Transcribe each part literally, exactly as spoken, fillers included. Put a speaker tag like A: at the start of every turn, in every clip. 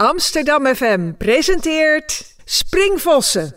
A: Amsterdam F M presenteert Springvossen.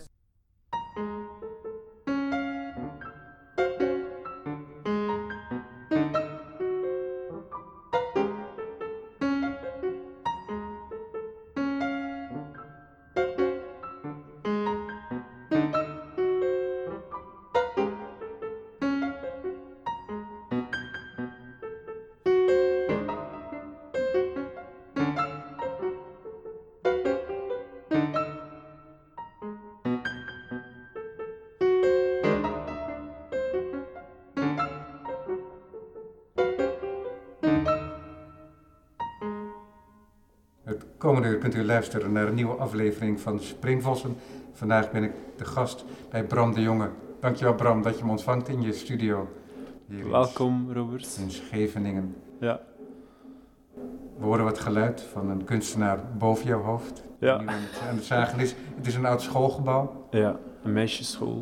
B: Komende uur kunt u luisteren naar een nieuwe aflevering van Springvossen. Vandaag ben ik de gast bij Bram de Jonge. Dankjewel Bram dat je me ontvangt in je studio. Hier
C: Welkom Robert.
B: In Scheveningen.
C: Ja.
B: We horen wat geluid van een kunstenaar boven jouw hoofd.
C: Ja.
B: Die nu aan het, aan het zagen is. Het is een oud schoolgebouw.
C: Ja, een meisjesschool.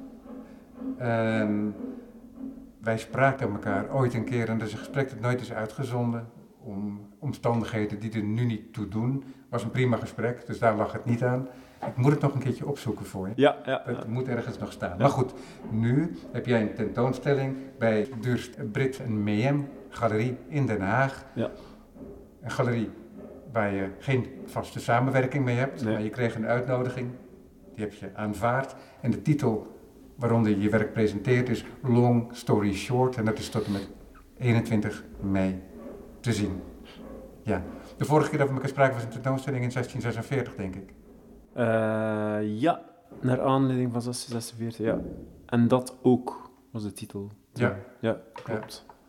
B: En wij spraken elkaar ooit een keer en dat is een gesprek dat nooit is uitgezonden. Om omstandigheden die er nu niet toe doen. Was een prima gesprek, dus daar lag het niet aan. Ik moet het nog een keertje opzoeken voor je.
C: Ja, ja.
B: Het
C: ja.
B: moet ergens nog staan.
C: Ja.
B: Maar goed, nu heb jij een tentoonstelling bij Durst Brit en Meem Galerie in Den Haag.
C: Ja.
B: Een galerie waar je geen vaste samenwerking mee hebt,
C: Nee.
B: maar je kreeg een uitnodiging. Die heb je aanvaard. En de titel waaronder je je werk presenteert is Long Story Short. En dat is tot en met eenentwintig mei te zien. Ja. De vorige keer dat we elkaar spraken was een tentoonstelling in zestien zesenveertig, denk ik.
C: Uh, ja, naar aanleiding van zestien zesenveertig, ja. En dat ook, was de titel.
B: Ja.
C: Ja, klopt.
B: Ja.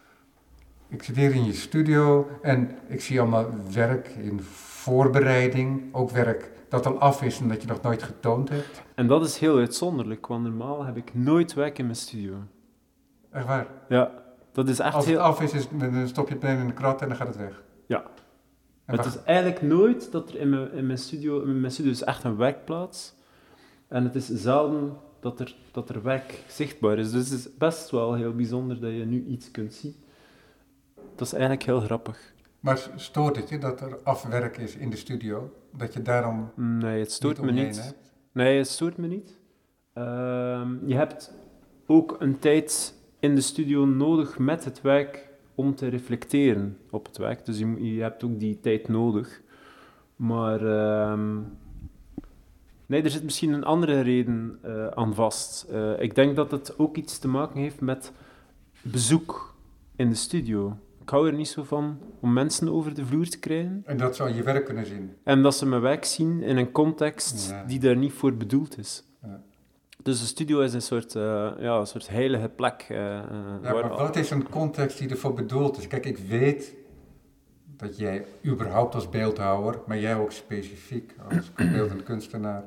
B: Ik zit hier in je studio en ik zie allemaal werk in voorbereiding. Ook werk dat al af is en dat je nog nooit getoond hebt.
C: En dat is heel uitzonderlijk, want normaal heb ik nooit werk in mijn studio.
B: Echt waar?
C: Ja, dat is echt
B: Als het
C: heel...
B: af is, is, dan stop je het meteen in de krat en dan gaat het weg.
C: Ja.
B: En
C: Het
B: wacht,
C: is eigenlijk nooit dat er in mijn, in mijn studio... In mijn studio is echt een werkplaats. En het is zelden dat er, dat er werk zichtbaar is. Dus het is best wel heel bijzonder dat je nu iets kunt zien. Dat is eigenlijk heel grappig.
B: maar stoort het je dat er afwerk is in de studio? Dat je daarom
C: Nee, het stoort
B: niet
C: me
B: omheen
C: niet.
B: hebt?
C: Nee, het stoort me niet. Ehm, je hebt ook een tijd in de studio nodig met het werk om te reflecteren op het werk. Dus je, moet- je hebt ook die tijd nodig. Maar ehm, nee, er zit misschien een andere reden eh, aan vast. Eh, ik denk dat het ook iets te maken heeft met bezoek in de studio. Ik hou er niet zo van om mensen over de vloer te krijgen.
B: En dat zou je werk kunnen zien.
C: En dat ze mijn werk zien in een context
B: Ja.
C: die daar niet voor bedoeld is.
B: Ja.
C: Dus de studio is een soort, uh, ja, een soort heilige plek. Uh,
B: Ja,
C: waar
B: maar wat is een context die ervoor bedoeld is? Kijk, ik weet dat jij überhaupt als beeldhouwer, maar jij ook specifiek als beeldend kunstenaar,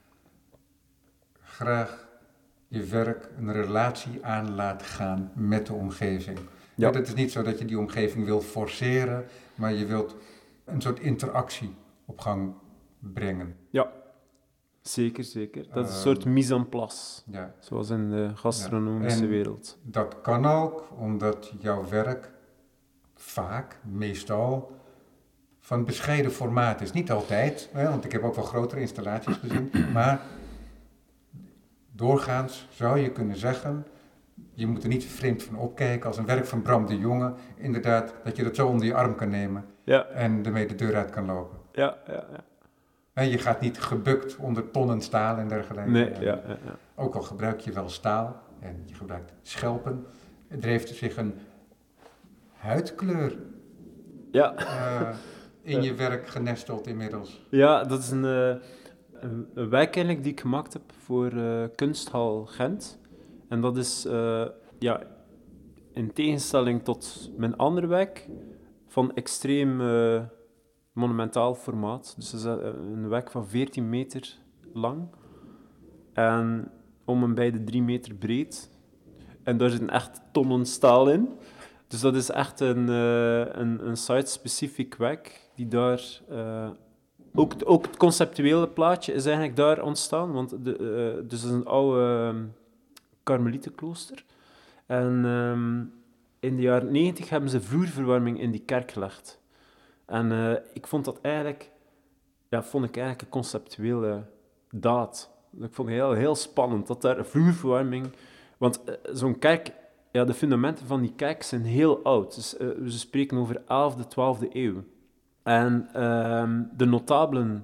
B: graag je werk een relatie aan laat gaan met de omgeving.
C: Ja.
B: Ja, het is niet zo dat je die omgeving wilt forceren, maar je wilt een soort interactie op gang brengen.
C: Ja, zeker, zeker. Dat is een
B: Uh,
C: soort mise en place,
B: Ja.
C: zoals in de gastronomische
B: Ja, en-
C: wereld.
B: Dat kan ook omdat jouw werk vaak, meestal, van bescheiden formaat is. Niet altijd, hè, want ik heb ook wel grotere installaties gezien, maar doorgaans zou je kunnen zeggen, je moet er niet vreemd van opkijken als een werk van Bram de Jonge, inderdaad, dat je dat zo onder je arm kan nemen
C: Ja,
B: en ermee de deur uit kan lopen.
C: ja, ja. ja.
B: En je gaat niet gebukt onder tonnen staal en dergelijke.
C: Nee, ja, ja, ja.
B: Ook al gebruik je wel staal en je gebruikt schelpen, er heeft zich een huidkleur
C: Ja,
B: uh, in
C: Ja.
B: je werk genesteld inmiddels.
C: ja dat is een, uh, een, een werk eigenlijk die ik gemaakt heb voor uh, Kunsthal Gent. En dat is, uh, ja, in tegenstelling tot mijn andere werk, van extreem uh, monumentaal formaat. Dus het is uh, een werk van veertien meter lang en om en bij de drie meter breed. En daar zitten echt tonnen staal in. Dus dat is echt een, uh, een, een site-specifiek werk die daar... Uh, ook, ook het conceptuele plaatje is eigenlijk daar ontstaan, want de, uh, dus het is een oude uh, karmelietenklooster. En um, in de jaren negentig hebben ze vloerverwarming in die kerk gelegd. En uh, ik vond dat eigenlijk ja, vond ik eigenlijk een conceptuele daad. Ik vond het heel, heel spannend, dat daar vloerverwarming... Want uh, zo'n kerk, ja, de fundamenten van die kerk zijn heel oud. Dus, uh, we spreken over elfde, twaalfde eeuw. En uh, de notabelen,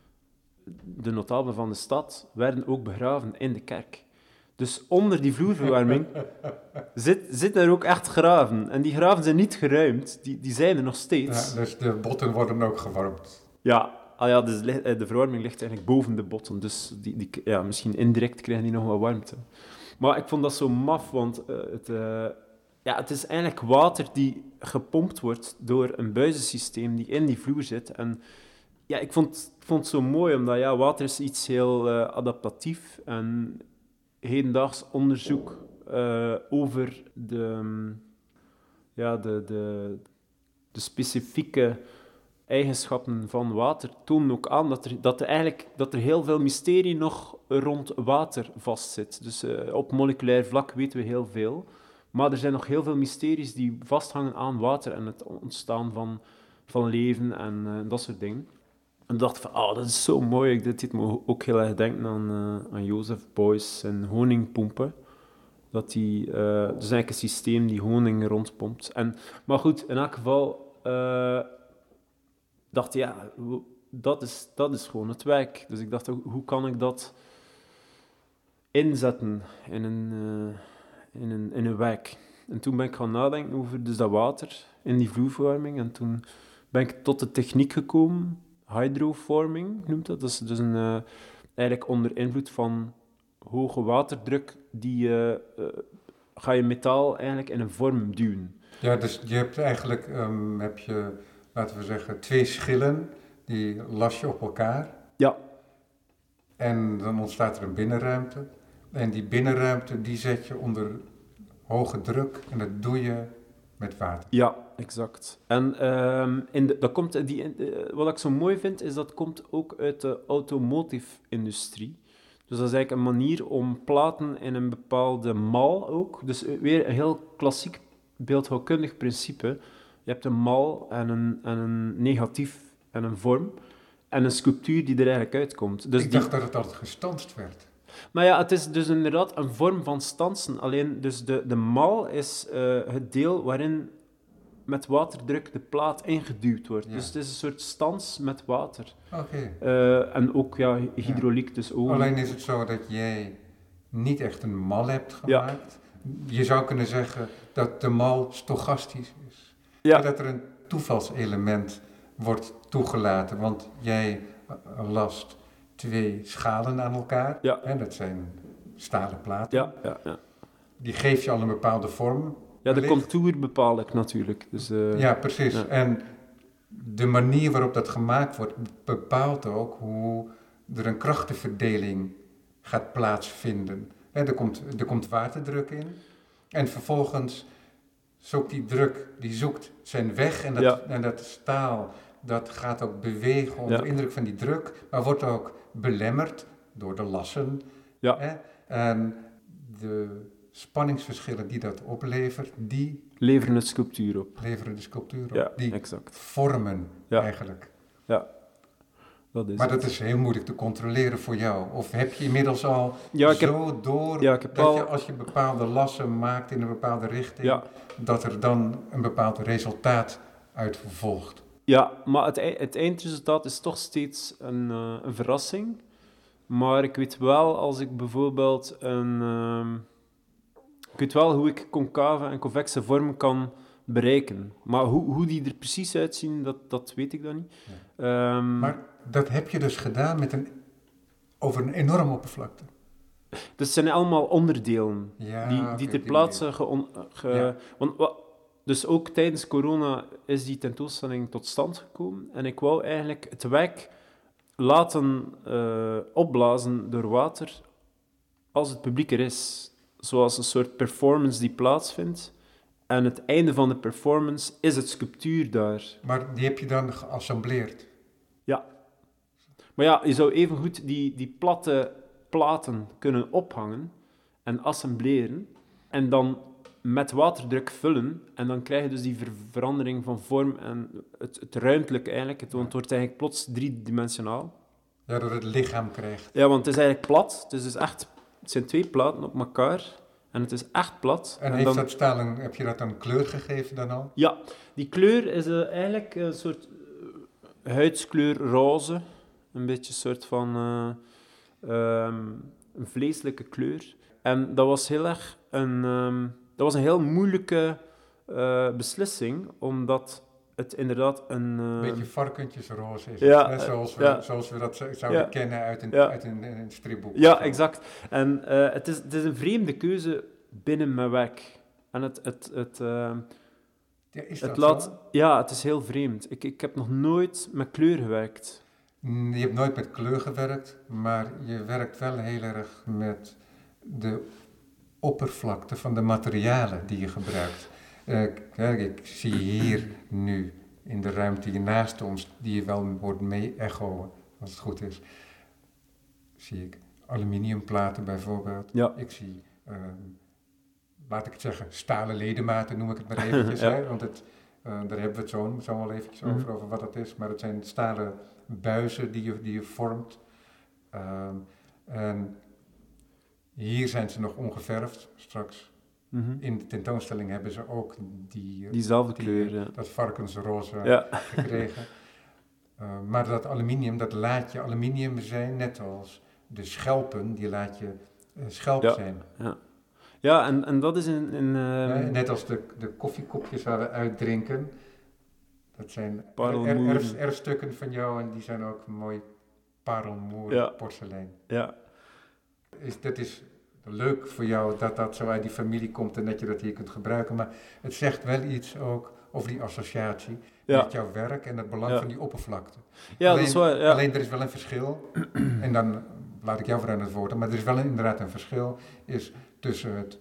C: de notabelen van de stad werden ook begraven in de kerk. Dus onder die vloerverwarming zit, zit er ook echt graven. En die graven zijn niet geruimd, die, die zijn er nog steeds.
B: Ja, dus de botten worden ook gewarmd.
C: Ja, ah ja, dus de verwarming ligt eigenlijk boven de botten. Dus die, die, ja, misschien indirect krijgen die nog wat warmte. Maar ik vond dat zo maf, want uh, het, uh, ja, het is eigenlijk water die gepompt wordt door een buizensysteem die in die vloer zit. En ja, ik vond, ik vond het zo mooi, omdat ja, water is iets heel uh, adaptatief. En hedendaags onderzoek uh, over de, um, ja, de, de, de specifieke eigenschappen van water tonen ook aan dat er, dat er, eigenlijk, dat er heel veel mysterie nog rond water vastzit. Dus uh, op moleculair vlak weten we heel veel. Maar er zijn nog heel veel mysteries die vasthangen aan water en het ontstaan van, van leven en uh, dat soort dingen. En ik dacht van, oh, dat is zo mooi. Dit deed me ook heel erg denken aan, uh, aan Joseph Beuys en honingpompen. Dat die, uh, dus eigenlijk een systeem die honing rondpompt. En, maar goed, in elk geval... Uh, dacht, ja, dat is, dat is gewoon het werk. Dus ik dacht, hoe kan ik dat inzetten in een, uh, in een, in een werk? En toen ben ik gaan nadenken over dus dat water in die vloerverwarming. En toen ben ik tot de techniek gekomen, hydroforming noemt dat. Dat is dus een, uh, eigenlijk onder invloed van hoge waterdruk, die uh, uh, ga je metaal eigenlijk in een vorm duwen.
B: Ja, dus je hebt eigenlijk, um, heb je... laten we zeggen, twee schillen, die las je op elkaar.
C: Ja.
B: En dan ontstaat er een binnenruimte. En die binnenruimte, die zet je onder hoge druk en dat doe je met water.
C: Ja, exact. En um, in de, dat komt, die, uh, wat ik zo mooi vind, is dat komt ook uit de automotive-industrie. Dus dat is eigenlijk een manier om platen in een bepaalde mal ook. Dus weer een heel klassiek beeldhouwkundig principe. Je hebt een mal en een, en een negatief en een vorm. En een sculptuur die er eigenlijk uitkomt. Dus
B: ik
C: die...
B: dacht dat het altijd gestanst werd.
C: Maar ja, het is dus inderdaad een vorm van stansen. Alleen dus de, de mal is uh, het deel waarin met waterdruk de plaat ingeduwd wordt. Ja. Dus het is een soort stans met water.
B: Oké. Okay.
C: Uh, en ook ja, hydrauliek, ja. Dus olie.
B: Alleen is het zo dat jij niet echt een mal hebt gemaakt. Ja. Je zou kunnen zeggen dat de mal stochastisch is. Ja. Dat er een toevalselement wordt toegelaten, want jij last twee schalen aan elkaar. Ja. Hè, dat zijn stalen platen.
C: Ja, ja, ja.
B: Die geef je al een bepaalde vorm.
C: Ja, de contour bepaal ik natuurlijk. Dus, uh,
B: ja, precies. Ja. En de manier waarop dat gemaakt wordt, bepaalt ook hoe er een krachtenverdeling gaat plaatsvinden. Hè, er komt, er komt waterdruk in en vervolgens zoekt die druk, die zoekt zijn weg en dat, ja. en dat staal, dat gaat ook bewegen onder ja. indruk van die druk, maar wordt ook belemmerd door de lassen.
C: Ja.
B: Hè? En de spanningsverschillen die dat oplevert, die...
C: leveren de sculptuur op.
B: Leveren de sculptuur op.
C: Ja,
B: die
C: exact.
B: vormen
C: ja.
B: eigenlijk.
C: Ja. Dat is
B: maar
C: het.
B: dat is heel moeilijk te controleren voor jou. Of heb je inmiddels al
C: ja,
B: zo
C: heb,
B: door
C: ja, ik heb
B: dat
C: al...
B: je als je bepaalde lassen maakt in een bepaalde richting,
C: ja.
B: dat er dan een bepaald resultaat uit volgt?
C: Ja, maar het, het eindresultaat is toch steeds een, uh, een verrassing. Maar ik weet wel, als ik bijvoorbeeld een... Uh, ik weet wel hoe ik concave en convexe vormen kan bereiken. Maar hoe, hoe die er precies uitzien, dat, dat weet ik dan niet. Ja. Um,
B: maar dat heb je dus gedaan met een, over een enorme oppervlakte.
C: Dus het zijn allemaal onderdelen
B: ja,
C: die, die ter plaatse... Ge, ge, ja. want, wat, dus ook tijdens corona is die tentoonstelling tot stand gekomen. En ik wou eigenlijk het werk laten uh, opblazen door water als het publiek er is. Zoals een soort performance die plaatsvindt. En het einde van de performance is het sculptuur daar.
B: Maar die heb je dan geassembleerd?
C: Ja. Maar ja, je zou evengoed die, die platte platen kunnen ophangen en assembleren. En dan met waterdruk vullen. En dan krijg je dus die ver- verandering van vorm en het, het ruimtelijke eigenlijk. Het, want het wordt eigenlijk plots driedimensionaal.
B: Ja, dat het lichaam krijgt.
C: Ja, want het is eigenlijk plat. Het, is dus echt, het zijn twee platen op elkaar. En het is echt plat.
B: En,
C: En
B: heeft
C: dan,
B: dat staal een, heb je dat een kleur gegeven dan al?
C: ja, die kleur is eh, eigenlijk een soort eh, huidskleur roze. Een beetje een soort van eh, ehm, een vleeselijke kleur. En dat was heel erg een, ehm, dat was een heel moeilijke eh, beslissing, omdat het inderdaad een...
B: Een
C: ehm,
B: beetje varkentjesroze is
C: ja,
B: het, net zoals we,
C: ja.
B: zoals we dat z- zouden
C: Ja.
B: kennen uit een,
C: Ja.
B: uit een, een stripboek.
C: Ja, exact. En eh, het, is, het is een vreemde keuze binnen mijn werk. En het, het, het, ehm,
B: Ja, is
C: het
B: dat
C: laat...
B: zo?
C: Ja, het is heel vreemd. Ik, ik heb nog nooit met kleur gewerkt.
B: Mm, Je hebt nooit met kleur gewerkt, maar je werkt wel heel erg met de oppervlakte van de materialen die je gebruikt. Eh, kijk, ik zie hier nu in de ruimte hier naast ons, die je wel wordt mee echoen, als het goed is, zie ik aluminiumplaten bijvoorbeeld.
C: Ja.
B: Ik zie, ehm, laat ik het zeggen, stalen ledematen, noem ik het maar eventjes,
C: Ja.
B: hè, want het, eh, daar hebben we het zo, zo wel eventjes
C: Mhm.
B: over, over wat het is. Maar het zijn stalen buizen die je, die je vormt. Ehm, en hier zijn ze nog ongeverfd. Straks
C: Mhm.
B: in de tentoonstelling hebben ze ook die,
C: Diezelfde
B: die-
C: kleur, ja.
B: dat varkensroze
C: Ja.
B: gekregen. Uh, maar dat aluminium, dat laat je aluminium zijn, net als de schelpen, die laat je uh, schelp
C: Ja.
B: zijn.
C: Ja, en, en dat is in... in ehm,
B: Uh, net als de, de koffiekopjes waar we uitdrinken. Dat zijn er,
C: Parelmoer.
B: erf, erfstukken van jou en die zijn ook mooi parelmoer
C: Ja.
B: porselein.
C: ja.
B: Is, dat is leuk voor jou dat dat zo uit die familie komt en dat je dat hier kunt gebruiken. Maar het zegt wel iets ook over die associatie
C: Ja.
B: met jouw werk en het belang
C: Ja.
B: van die oppervlakte.
C: Ja,
B: alleen,
C: dat is waar. Ja.
B: Alleen er is wel een verschil, en dan laat ik jou voor aan het woord, maar er is wel inderdaad een verschil is tussen het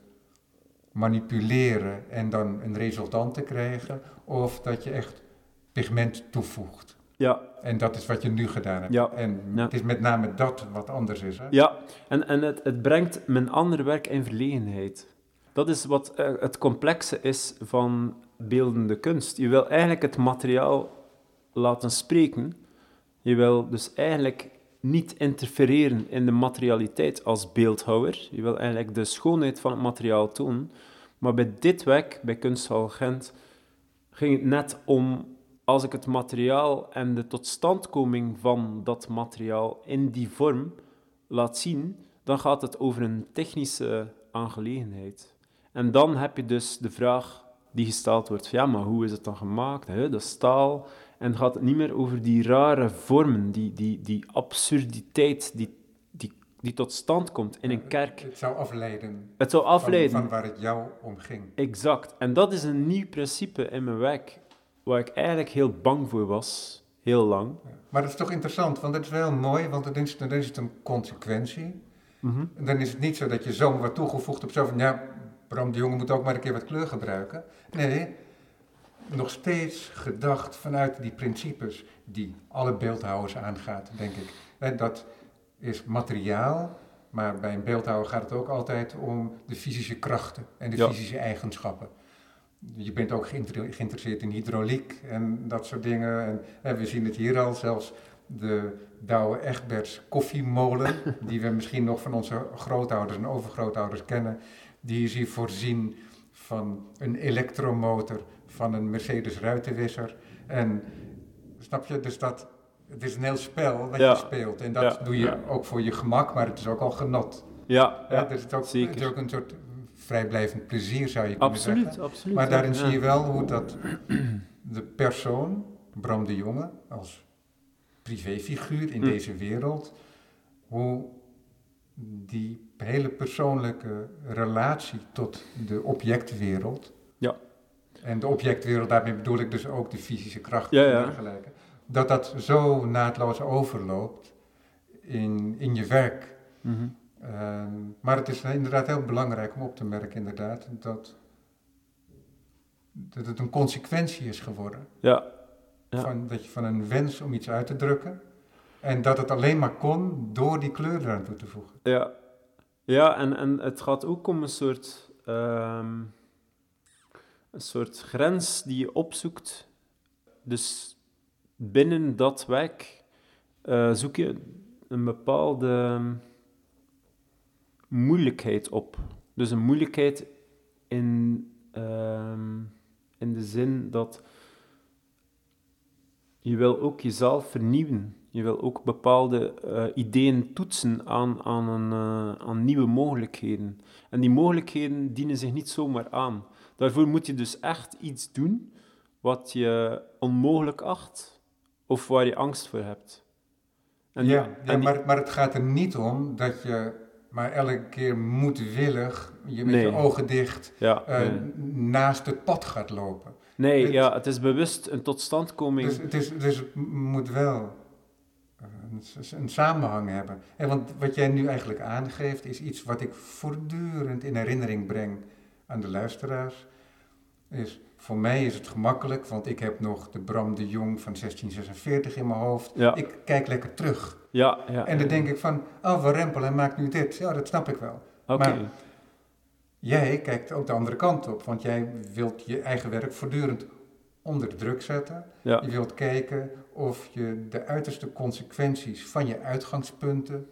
B: manipuleren en dan een resultant te krijgen, of dat je echt pigment toevoegt.
C: ja.
B: En dat is wat je nu gedaan hebt.
C: Ja.
B: En
C: Ja.
B: het is met name dat wat anders is. Hè?
C: Ja, en, en het, het brengt mijn andere werk in verlegenheid. Dat is wat eh, het complexe is van beeldende kunst. Je wil eigenlijk het materiaal laten spreken. Je wil dus eigenlijk niet interfereren in de materialiteit als beeldhouwer. Je wil eigenlijk de schoonheid van het materiaal tonen. Maar bij dit werk, bij Kunsthal Gent, ging het net om... Als ik het materiaal en de totstandkoming van dat materiaal in die vorm laat zien, dan gaat het over een technische aangelegenheid. En dan heb je dus de vraag die gesteld wordt, ja, maar hoe is het dan gemaakt? Hè? Dat is staal. En gaat het niet meer over die rare vormen, die, die, die absurditeit die, die, die tot stand komt in een kerk.
B: Het zou afleiden,
C: Het zou afleiden.
B: Van, van waar het jou om ging.
C: Exact. En dat is een nieuw principe in mijn werk, waar ik eigenlijk heel bang voor was, heel lang.
B: Maar dat is toch interessant, want dat is wel mooi, want dan is, dan is het een consequentie.
C: Mm-hmm.
B: En dan is het niet zo dat je zomaar wat toegevoegd hebt, zo van, ja, Bram de Jonge moet ook maar een keer wat kleur gebruiken. Nee, nog steeds gedacht vanuit die principes die alle beeldhouwers aangaat, denk ik. En dat is materiaal, maar bij een beeldhouwer gaat het ook altijd om de fysische krachten en de
C: Ja.
B: fysische eigenschappen. Je bent ook geïnter- geïnteresseerd in hydrauliek en dat soort dingen. En, en we zien het hier al, zelfs de Douwe Egberts koffiemolen, die we misschien nog van onze grootouders en overgrootouders kennen, die is hier voorzien van een elektromotor, van een Mercedes ruitenwisser. En snap je, dus dat, het is een heel spel wat
C: Ja.
B: je speelt. En dat
C: Ja.
B: doe je
C: Ja.
B: ook voor je gemak, maar het is ook al genot.
C: Ja,
B: Ja,
C: ja,
B: dus het, is ook,
C: zeker.
B: het is ook een soort vrijblijvend plezier, zou je kunnen zeggen.
C: absoluut, absoluut.
B: Maar
C: ja,
B: daarin
C: ja.
B: zie je wel hoe dat de persoon, Bram de Jonge, als privéfiguur in
C: Hm.
B: deze wereld, hoe die hele persoonlijke relatie tot de objectwereld,
C: Ja.
B: en de objectwereld, daarmee bedoel ik dus ook de fysische kracht
C: Ja,
B: en
C: ja.
B: dergelijke, dat dat zo naadloos overloopt in, in je werk.
C: Mhm.
B: Ehm, maar het is inderdaad heel belangrijk om op te merken, inderdaad, dat, dat het een consequentie is geworden.
C: Ja. Ja.
B: Van, dat je van een wens om iets uit te drukken. En dat het alleen maar kon door die kleur eraan toe te voegen.
C: Ja, ja en, en het gaat ook om een soort... ehm, een soort grens die je opzoekt. Dus binnen dat werk uh, zoek je een bepaalde moeilijkheid op. Dus een moeilijkheid in, uh, in de zin dat je wil ook jezelf vernieuwen. Je wil ook bepaalde uh, ideeën toetsen aan, aan, een, uh, aan nieuwe mogelijkheden. En die mogelijkheden dienen zich niet zomaar aan. Daarvoor moet je dus echt iets doen wat je onmogelijk acht of waar je angst voor hebt.
B: En ja, die, ja die... maar, maar het gaat er niet om dat je maar elke keer moedwillig, je met nee. je ogen dicht,
C: ja,
B: uh,
C: nee.
B: naast het pad gaat lopen.
C: Nee,
B: het,
C: ja, het is bewust een totstandkoming.
B: Dus het, is, dus het moet wel een, een samenhang hebben. En want wat jij nu eigenlijk aangeeft, is iets wat ik voortdurend in herinnering breng aan de luisteraars. Is, voor mij is het gemakkelijk, want ik heb nog de Bram de Jong van zestien zesenveertig in mijn hoofd.
C: Ja.
B: Ik kijk lekker terug.
C: Ja, ja,
B: en dan
C: ja.
B: denk ik van, oh, Van Rempel, hij maakt nu dit. Ja, dat snap ik wel.
C: Okay.
B: Maar jij kijkt ook de andere kant op, want jij wilt je eigen werk voortdurend onder de druk zetten.
C: Ja.
B: Je wilt kijken of je de uiterste consequenties van je uitgangspunten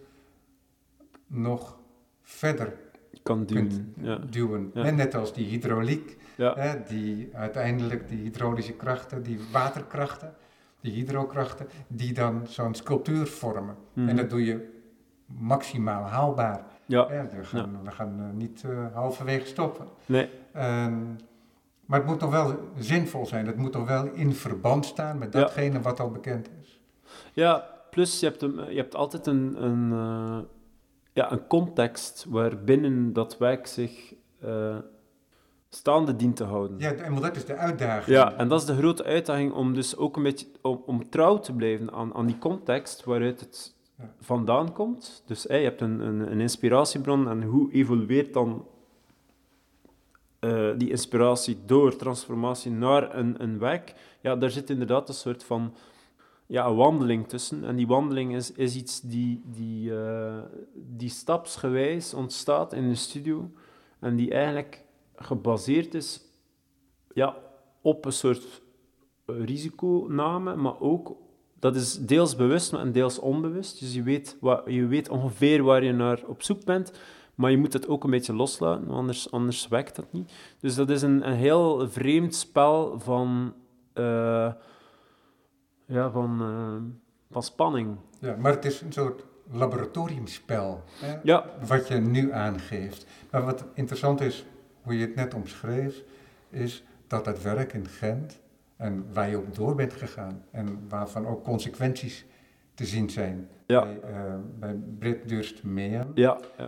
B: nog verder
C: kan duwen.
B: kunt
C: ja.
B: duwen.
C: Ja.
B: En net als die hydrauliek,
C: ja.
B: hè, die uiteindelijk die hydraulische krachten, die waterkrachten, die hydrokrachten, die dan zo'n sculptuur vormen. Mm-hmm. En dat doe je maximaal haalbaar.
C: Ja.
B: Hè, we gaan,
C: ja.
B: we gaan uh, niet uh, halverwege stoppen.
C: Nee.
B: Um, maar het moet toch wel zinvol zijn. Het moet toch wel in verband staan met datgene ja. wat al bekend is.
C: Ja, plus je hebt, een, je hebt altijd een, een, uh, ja, een context waarbinnen dat werk zich uh, staande dient te houden.
B: Ja, en dat is de uitdaging.
C: Ja, en dat is de grote uitdaging om dus ook een beetje om, om trouw te blijven aan, aan die context waaruit het ja. vandaan komt. Dus hey, je hebt een, een, een inspiratiebron en hoe evolueert dan Uh, die inspiratie door transformatie naar een, een werk, ja, daar zit inderdaad een soort van ja, een wandeling tussen. En die wandeling is, is iets die, die, uh, die stapsgewijs ontstaat in de studio en die eigenlijk gebaseerd is ja, op een soort risiconame, maar ook, dat is deels bewust en deels onbewust. Dus je weet, wat, je weet ongeveer waar je naar op zoek bent, maar je moet het ook een beetje loslaten, anders, anders werkt dat niet. Dus dat is een, een heel vreemd spel van, uh, ja, van, uh, van spanning.
B: Ja, maar het is een soort laboratoriumspel, hè,
C: ja.
B: wat je nu aangeeft. Maar wat interessant is, hoe je het net omschreef, is dat het werk in Gent, en waar je ook door bent gegaan, en waarvan ook consequenties te zien zijn,
C: ja.
B: bij, uh, bij Brit Durst Meehan,
C: ja, ja.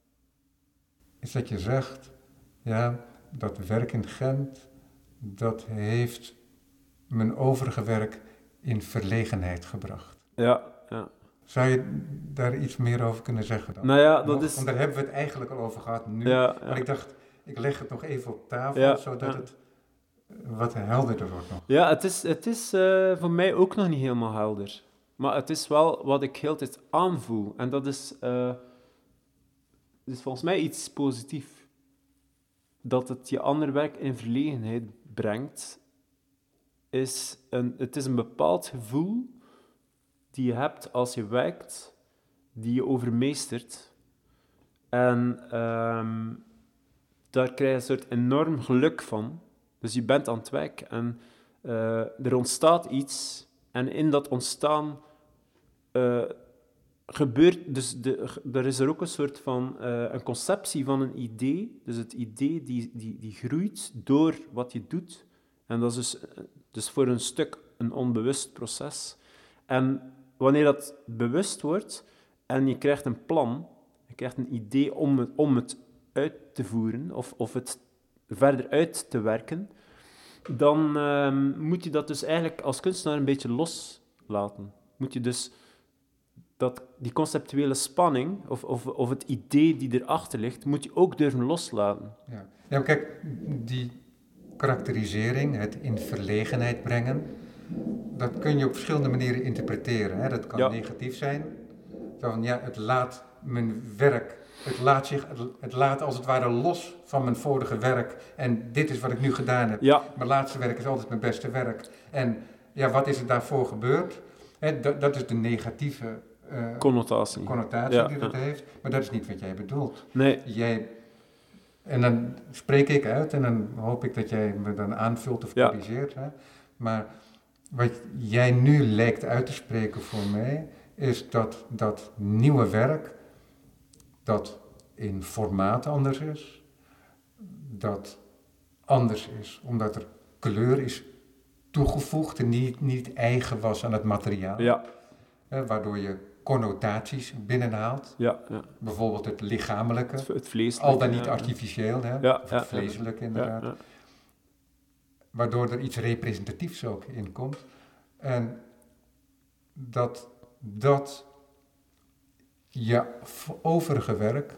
B: is dat je zegt, ja, dat werk in Gent, dat heeft mijn overige werk in verlegenheid gebracht.
C: Ja, ja.
B: Zou je daar iets meer over kunnen zeggen dan?
C: Nou ja, dat
B: nog,
C: is...
B: Want daar hebben we het eigenlijk al over gehad nu.
C: Ja, ja.
B: Maar ik dacht, ik leg het nog even op tafel,
C: ja,
B: zodat
C: ja.
B: het wat helderder wordt nog.
C: Ja, het is, het is uh, voor mij ook nog niet helemaal helder. Maar het is wel wat ik heel de tijd aanvoel. En dat is... Uh, Het is volgens mij iets positiefs. Dat het je ander werk in verlegenheid brengt, is een, het is een bepaald gevoel die je hebt als je werkt, die je overmeestert. En um, daar krijg je een soort enorm geluk van. Dus je bent aan het werk en uh, er ontstaat iets. En in dat ontstaan... Uh, gebeurt, dus de, er is er ook een soort van, uh, een conceptie van een idee, dus het idee die, die, die groeit door wat je doet, en dat is dus, dus voor een stuk een onbewust proces. En wanneer dat bewust wordt, en je krijgt een plan, je krijgt een idee om het, om het uit te voeren, of, of het verder uit te werken, dan uh, moet je dat dus eigenlijk als kunstenaar een beetje loslaten. Moet je dus dat die conceptuele spanning, of, of, of het idee die erachter ligt, moet je ook durven loslaten.
B: Ja, ja maar kijk, die karakterisering, het in verlegenheid brengen, dat kun je op verschillende manieren interpreteren. Hè? Dat kan ja. negatief zijn, zo van ja, het laat mijn werk, het laat, zich, het, het laat als het ware los van mijn vorige werk. En dit is wat ik nu gedaan heb.
C: Ja.
B: Mijn laatste werk is altijd mijn beste werk. En ja, wat is er daarvoor gebeurd? He, dat, dat is de negatieve uh,
C: connotatie,
B: connotatie
C: ja,
B: die dat
C: ja.
B: heeft. Maar dat is niet wat jij bedoelt.
C: Nee.
B: Jij, en dan spreek ik uit en dan hoop ik dat jij me dan aanvult of
C: Ja.
B: corrigeert. Hè? Maar wat jij nu lijkt uit te spreken voor mij, is dat dat nieuwe werk, dat in formaat anders is, dat anders is omdat er kleur is toegevoegd en niet, niet eigen was aan het materiaal.
C: Ja.
B: Hè, waardoor je connotaties binnenhaalt.
C: Ja, ja.
B: Bijvoorbeeld het lichamelijke,
C: Het, het vleeselijke.
B: al dan niet
C: ja,
B: artificieel, hè?
C: Ja,
B: of
C: ja,
B: het vleeselijke inderdaad.
C: Ja, ja.
B: Waardoor er iets representatiefs ook in komt. En dat dat je overige werk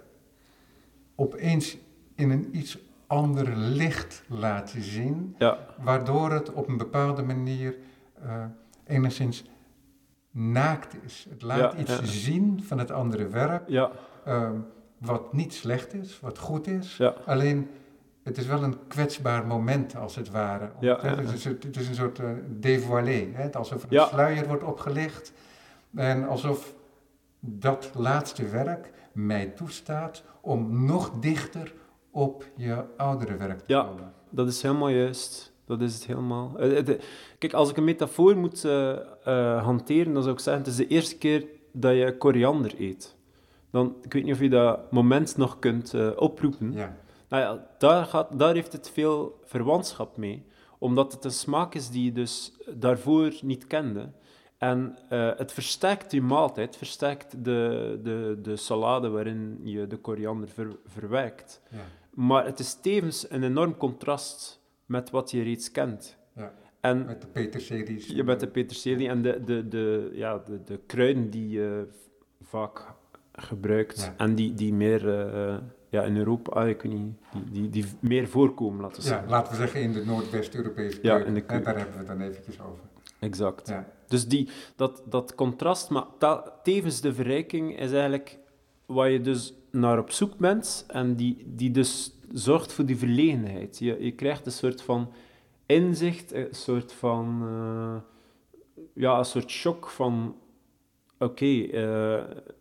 B: opeens in een iets ander licht laat zien,
C: Ja.
B: waardoor het op een bepaalde manier uh, enigszins naakt is. Het laat
C: Ja,
B: iets
C: ja.
B: zien van het andere werk,
C: Ja.
B: uh, wat niet slecht is, wat goed is,
C: Ja.
B: alleen het is wel een kwetsbaar moment als het ware.
C: Ja,
B: Hè,
C: ja,
B: het,
C: ja.
B: is een, het is een soort uh, dévoilé, hè? Alsof er een
C: Ja.
B: sluier wordt opgelicht en alsof dat laatste werk mij toestaat om nog dichter op je oudere werk te
C: Ja.
B: komen.
C: Dat is helemaal juist. Dat is het helemaal. Uh, uh, de- Kijk, als ik een metafoor moet uh, uh, hanteren, dan zou ik zeggen, het is de eerste keer dat je koriander eet. Dan, ik weet niet of je dat moment nog kunt uh, oproepen.
B: Ja.
C: Nou ja, daar, gaat, daar heeft het veel verwantschap mee. Omdat het een smaak is die je dus daarvoor niet kende. En uh, het versterkt je maaltijd, het versterkt de, de, de salade waarin je de koriander ver, verwerkt.
B: Ja.
C: Maar het is tevens een enorm contrast met wat je reeds kent.
B: Ja.
C: En
B: Met de peterselies.
C: je met de peterselie en de, de, de, ja, de, de kruiden die je v- vaak gebruikt.
B: Ja.
C: En die, die meer uh, ja, in Europa, ah, ik weet niet, die, die, die meer voorkomen, laten we
B: Ja,
C: zeggen.
B: laten we zeggen in de Noordwest-Europese
C: Ja,
B: keuken.
C: in de
B: En
C: keuken.
B: daar hebben we het dan eventjes over.
C: Exact.
B: Ja.
C: Dus die, dat, dat contrast, maar ta- tevens de verrijking is eigenlijk waar je dus naar op zoek bent en die, die dus zorgt voor die verlegenheid. Je, je krijgt een soort van inzicht, een soort van, uh, ja, een soort shock van, oké, okay, uh,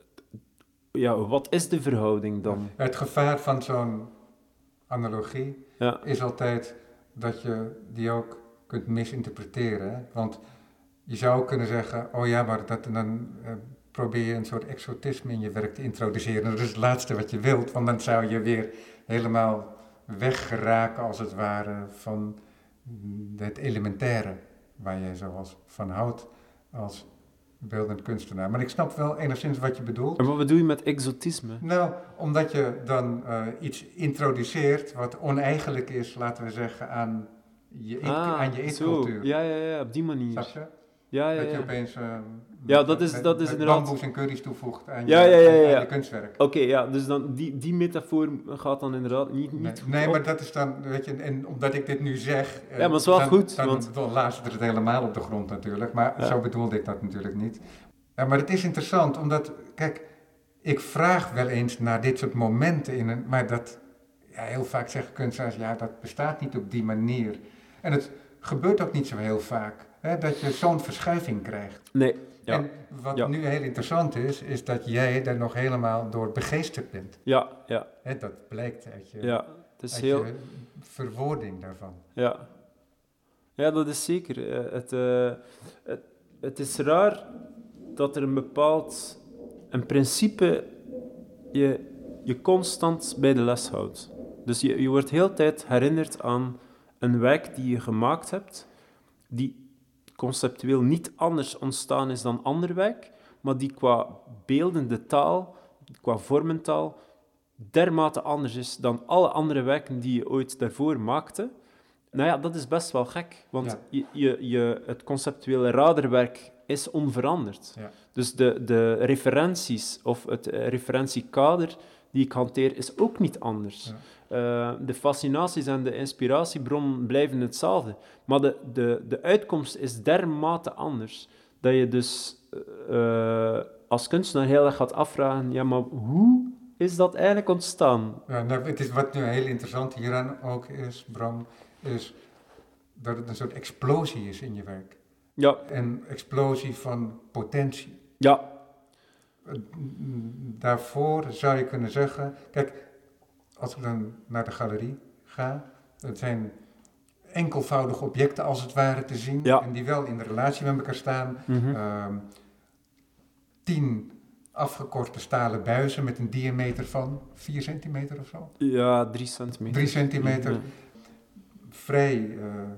C: ja, wat is de verhouding dan?
B: Ja, het gevaar van zo'n analogie
C: Ja.
B: is altijd dat je die ook kunt misinterpreteren. Hè? Want je zou kunnen zeggen, oh ja, maar dat, dan uh, probeer je een soort exotisme in je werk te introduceren. Dat is het laatste wat je wilt, want dan zou je weer helemaal weggeraken, als het ware, van het elementaire, waar je zoals van houdt als beeldend kunstenaar. Maar ik snap wel enigszins wat je bedoelt.
C: En wat bedoel je met exotisme?
B: Nou, omdat je dan uh, iets introduceert wat oneigenlijk is, laten we zeggen, aan je, eet,
C: ah,
B: aan je eetcultuur.
C: Zo. Ja, ja, ja, op die manier.
B: Snap je?
C: Ja, ja,
B: Dat je
C: ja.
B: opeens uh,
C: Ja, dat is-
B: met,
C: dat is
B: met
C: inderdaad-
B: bamboes en curry's toevoegt aan,
C: Ja,
B: je,
C: ja, ja,
B: aan-
C: ja.
B: aan je kunstwerk.
C: Oké, ja, dus dan die, die metafoor gaat dan inderdaad niet, niet
B: Nee,
C: goed
B: nee
C: op.
B: maar dat is dan, weet je, en omdat ik dit nu zeg... eh,
C: Ja, maar het is wel
B: dan,
C: goed,
B: Dan,
C: want-
B: dan laat het helemaal op de grond natuurlijk, maar
C: Ja.
B: zo bedoelde ik dat natuurlijk niet. Ja, maar het is interessant, omdat, kijk, ik vraag wel eens naar dit soort momenten in een... Maar dat, ja, heel vaak zeggen kunstenaars, ja, dat bestaat niet op die manier. En het gebeurt ook niet zo heel vaak, hè, dat je zo'n verschuiving krijgt.
C: Nee, ja.
B: En wat
C: Ja.
B: nu heel interessant is, is dat jij daar nog helemaal door begeesterd bent.
C: Ja, ja,
B: Hè, dat blijkt uit je,
C: ja. Het is
B: uit
C: heel...
B: je verwoording daarvan.
C: Ja. Ja, dat is zeker. Eh, Het, uh, het, het is raar dat er een bepaald een principe je, je constant bij de les houdt. Dus je, je wordt heel de tijd herinnerd aan een werk die je gemaakt hebt, die conceptueel niet anders ontstaan is dan ander werk, maar die qua beeldende taal, qua vormentaal, dermate anders is dan alle andere werken die je ooit daarvoor maakte. Nou ja, dat is best wel gek, want
B: Ja.
C: je, je, je, het conceptuele raderwerk is onveranderd.
B: Ja.
C: Dus de, de referenties of het uh, referentiekader die ik hanteer is ook niet anders.
B: Ja.
C: Uh, de fascinaties en de inspiratiebron blijven hetzelfde, maar de, de, de uitkomst is dermate anders dat je dus uh, als kunstenaar heel erg gaat afvragen, ja, maar hoe is dat eigenlijk ontstaan?
B: Ja, nou, het is, wat nu heel interessant hieraan ook is, Bram, is dat het een soort explosie is in je werk.
C: Ja.
B: Een explosie van potentie.
C: Ja.
B: Daarvoor zou je kunnen zeggen, kijk, als we dan naar de galerie gaan, het zijn enkelvoudige objecten als het ware te zien,
C: ja.
B: en die wel in relatie met elkaar staan.
C: Mm-hmm.
B: Um, tien afgekorte stalen buizen met een diameter van vier centimeter of zo?
C: Ja, drie centimeter.
B: drie centimeter. Ja. Vrij uh,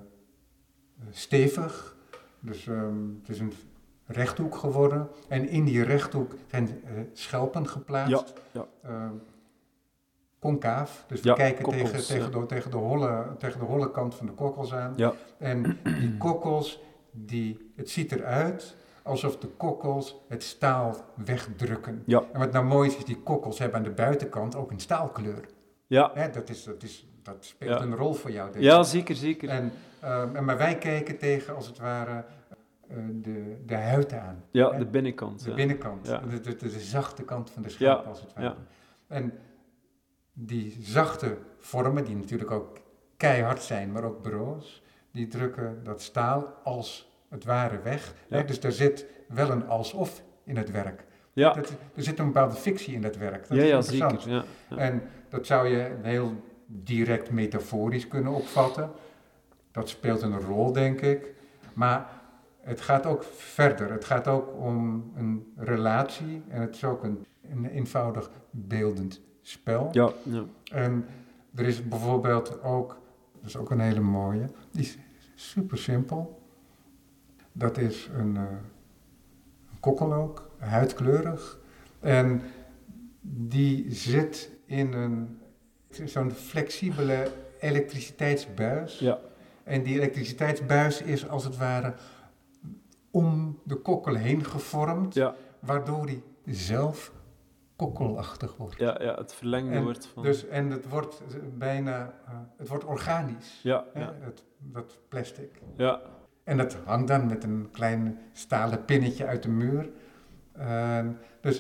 B: stevig. Dus um, het is een rechthoek geworden. En in die rechthoek zijn uh, schelpen geplaatst.
C: Ja. Ja.
B: Uh, concaaf. Dus we
C: ja,
B: kijken
C: kokkels,
B: tegen, tegen,
C: ja.
B: de, tegen, de holle, tegen de holle kant van de kokkels aan.
C: Ja.
B: En die kokkels, die, het ziet eruit alsof de kokkels het staal wegdrukken.
C: Ja.
B: En wat nou mooi is, is die kokkels hebben aan de buitenkant ook een staalkleur.
C: Ja.
B: Hè, dat, is, dat, is, dat speelt
C: ja.
B: een rol voor jou, denk
C: Ja,
B: ik.
C: zeker, zeker.
B: En, uh, en, maar wij kijken tegen, als het ware, uh, de, de huid aan.
C: Ja,
B: hè?
C: de binnenkant.
B: De
C: ja.
B: binnenkant,
C: ja.
B: de, de, de, de zachte kant van de schelp,
C: ja.
B: als het ware.
C: Ja.
B: En die zachte vormen, die natuurlijk ook keihard zijn, maar ook broos, die drukken dat staal als het ware weg.
C: Ja.
B: Hè? Dus daar zit wel een alsof in het werk.
C: Ja.
B: Dat, er zit een bepaalde fictie in dat werk. Dat
C: ja,
B: is
C: ja,
B: interessant.
C: zeker. Ja. Ja.
B: En dat zou je heel direct metaforisch kunnen opvatten. Dat speelt een rol, denk ik. Maar het gaat ook verder. Het gaat ook om een relatie en het is ook een, een eenvoudig beeldend spel.
C: Ja, ja.
B: En er is bijvoorbeeld ook, dat is ook een hele mooie, die is super simpel. Dat is een, uh, een kokkel ook, huidkleurig. En die zit in een, zo'n flexibele elektriciteitsbuis.
C: Ja.
B: En die elektriciteitsbuis is als het ware om de kokkel heen gevormd,
C: ja.
B: waardoor die zelf kokkelachtig wordt.
C: Ja, ja, het verlengde
B: en
C: wordt van...
B: Dus, en het wordt bijna, uh, het wordt organisch,
C: ja,
B: hè,
C: ja.
B: het, dat plastic.
C: Ja.
B: En dat hangt dan met een klein stalen pinnetje uit de muur. Uh, dus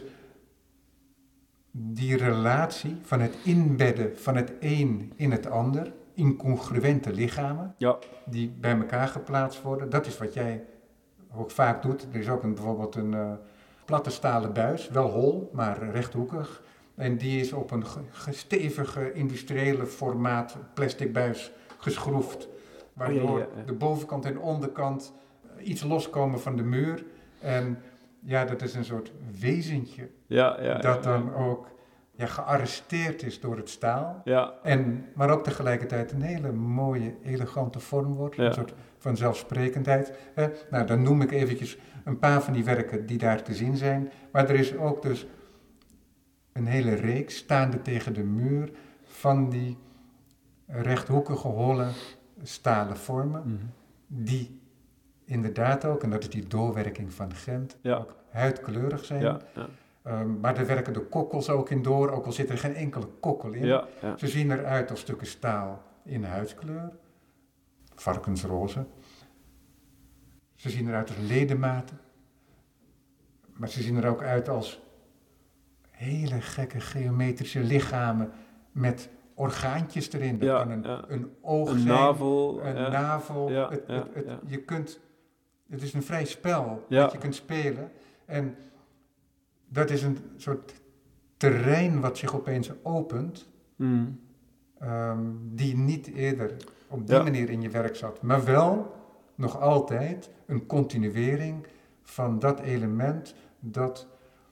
B: die relatie van het inbedden van het een in het ander, incongruente lichamen,
C: ja.
B: die bij elkaar geplaatst worden, dat is wat jij ook vaak doet. Er is ook een, bijvoorbeeld een uh, platte stalen buis, wel hol, maar rechthoekig. En die is op een stevige industriële formaat plastic buis geschroefd, waardoor
C: oh, ja, ja, ja.
B: de bovenkant en onderkant iets loskomen van de muur. En ja, dat is een soort wezentje
C: ja, ja,
B: dat
C: ja, ja.
B: dan ook ja, gearresteerd is door het staal.
C: Ja.
B: En, maar ook tegelijkertijd een hele mooie, elegante vorm wordt.
C: Ja.
B: Een soort van zelfsprekendheid. Hè? Nou, dan noem ik eventjes een paar van die werken die daar te zien zijn. Maar er is ook dus een hele reeks staande tegen de muur van die rechthoekige, holle, stalen vormen.
C: Mm-hmm.
B: Die inderdaad ook, en dat is die doorwerking van Gent,
C: ja.
B: ook huidkleurig zijn.
C: Ja, ja.
B: Um, maar daar werken de kokkels ook in door, ook al zit er geen enkele kokkel in.
C: Ja, ja.
B: Ze zien eruit als stukken staal in huidskleur, varkensroze. Ze zien eruit als ledematen, maar ze zien er ook uit als hele gekke geometrische lichamen met orgaantjes erin. Dat
C: ja,
B: kan een,
C: ja.
B: een oog
C: een
B: zijn,
C: navel,
B: een
C: ja.
B: navel.
C: Ja,
B: het,
C: ja,
B: het, het,
C: ja.
B: Je kunt, het is een vrij spel
C: ja.
B: dat je kunt spelen. En dat is een soort terrein wat zich opeens opent,
C: mm.
B: um, die niet eerder op die
C: ja.
B: manier in je werk zat. Maar wel nog altijd een continuering van dat element dat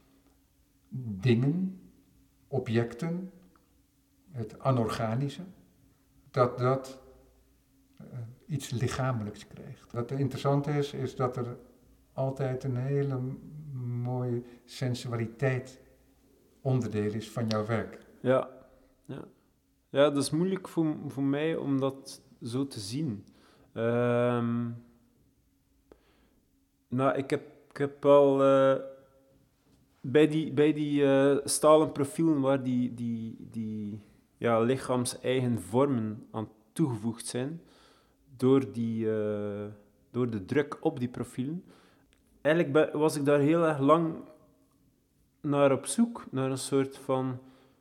B: dingen, objecten, het anorganische, dat dat uh, iets lichamelijks krijgt. Wat interessant is, is dat er altijd een hele mooie sensualiteit onderdeel is van jouw werk.
C: Ja, ja. ja dat is moeilijk voor, voor mij om dat zo te zien. Um, nou, ik heb, ik heb wel uh, bij die, bij die uh, stalen profielen waar die, die, die ja, lichaams-eigen vormen aan toegevoegd zijn, door, die, uh, door de druk op die profielen. Eigenlijk was ik daar heel erg lang naar op zoek, naar een soort van...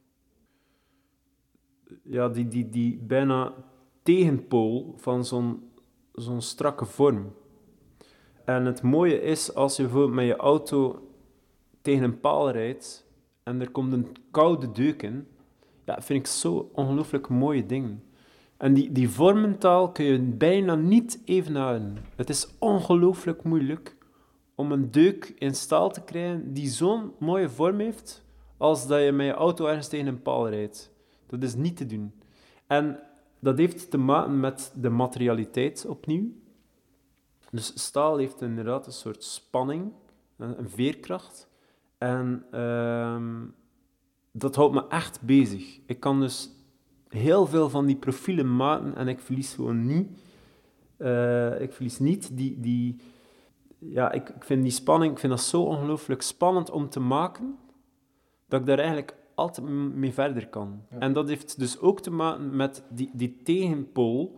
C: Ja, die, die, die bijna tegenpool van zo'n, zo'n strakke vorm. En het mooie is, als je bijvoorbeeld met je auto tegen een paal rijdt en er komt een koude deuk in, ja, vind ik zo ongelooflijk mooie dingen. En die, die vormentaal kun je bijna niet evenaren. Het is ongelooflijk moeilijk om een deuk in staal te krijgen die zo'n mooie vorm heeft, als dat je met je auto ergens tegen een paal rijdt. Dat is niet te doen. En dat heeft te maken met de materialiteit opnieuw. Dus staal heeft inderdaad een soort spanning, een, een veerkracht. En uh, dat houdt me echt bezig. Ik kan dus heel veel van die profielen maken en ik verlies gewoon niet. Uh, ik verlies niet die... die ja, ik, ik vind die spanning, ik vind dat zo ongelooflijk spannend om te maken, dat ik daar eigenlijk altijd mee verder kan. Ja. En dat heeft dus ook te maken met die, die tegenpool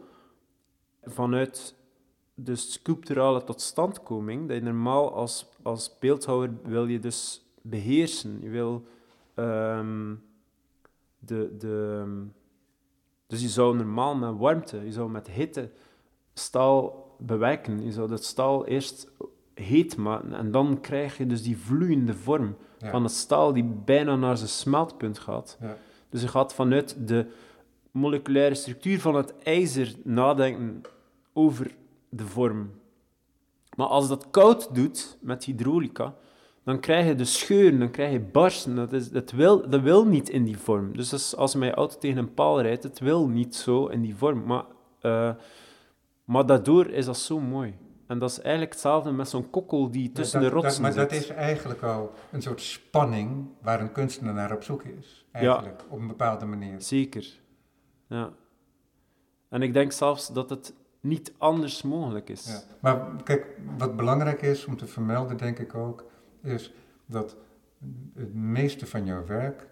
C: vanuit de sculpturale totstandkoming, dat je normaal als, als beeldhouwer wil je dus beheersen. Je wil um, de, de... Dus je zou normaal met warmte, je zou met hitte staal bewerken. Je zou dat staal eerst heet maken en dan krijg je dus die vloeiende vorm ja. van het staal die bijna naar zijn smeltpunt gaat. Ja. Dus je gaat vanuit de moleculaire structuur van het ijzer nadenken over de vorm. Maar als dat koud doet met hydraulica, dan krijg je de scheuren, dan krijg je barsten. Dat, is, dat, wil, dat wil niet in die vorm. Dus als, als je met je auto tegen een paal rijdt, het wil niet zo in die vorm. Maar, uh, maar daardoor is dat zo mooi. En dat is eigenlijk hetzelfde met zo'n kokkel die tussen
B: ja, dat,
C: de rotsen
B: dat, maar
C: zit.
B: Maar dat is eigenlijk al een soort spanning waar een kunstenaar naar op zoek is. Eigenlijk, ja. Op een bepaalde manier.
C: Zeker. Ja. En ik denk zelfs dat het niet anders mogelijk is.
B: Ja. Maar kijk, wat belangrijk is om te vermelden, denk ik ook, is dat het meeste van jouw werk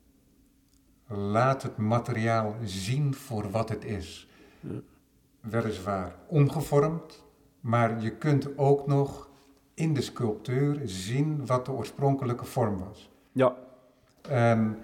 B: laat het materiaal zien voor wat het is. Ja. Weliswaar omgevormd, maar je kunt ook nog in de sculptuur zien wat de oorspronkelijke vorm was.
C: Ja.
B: En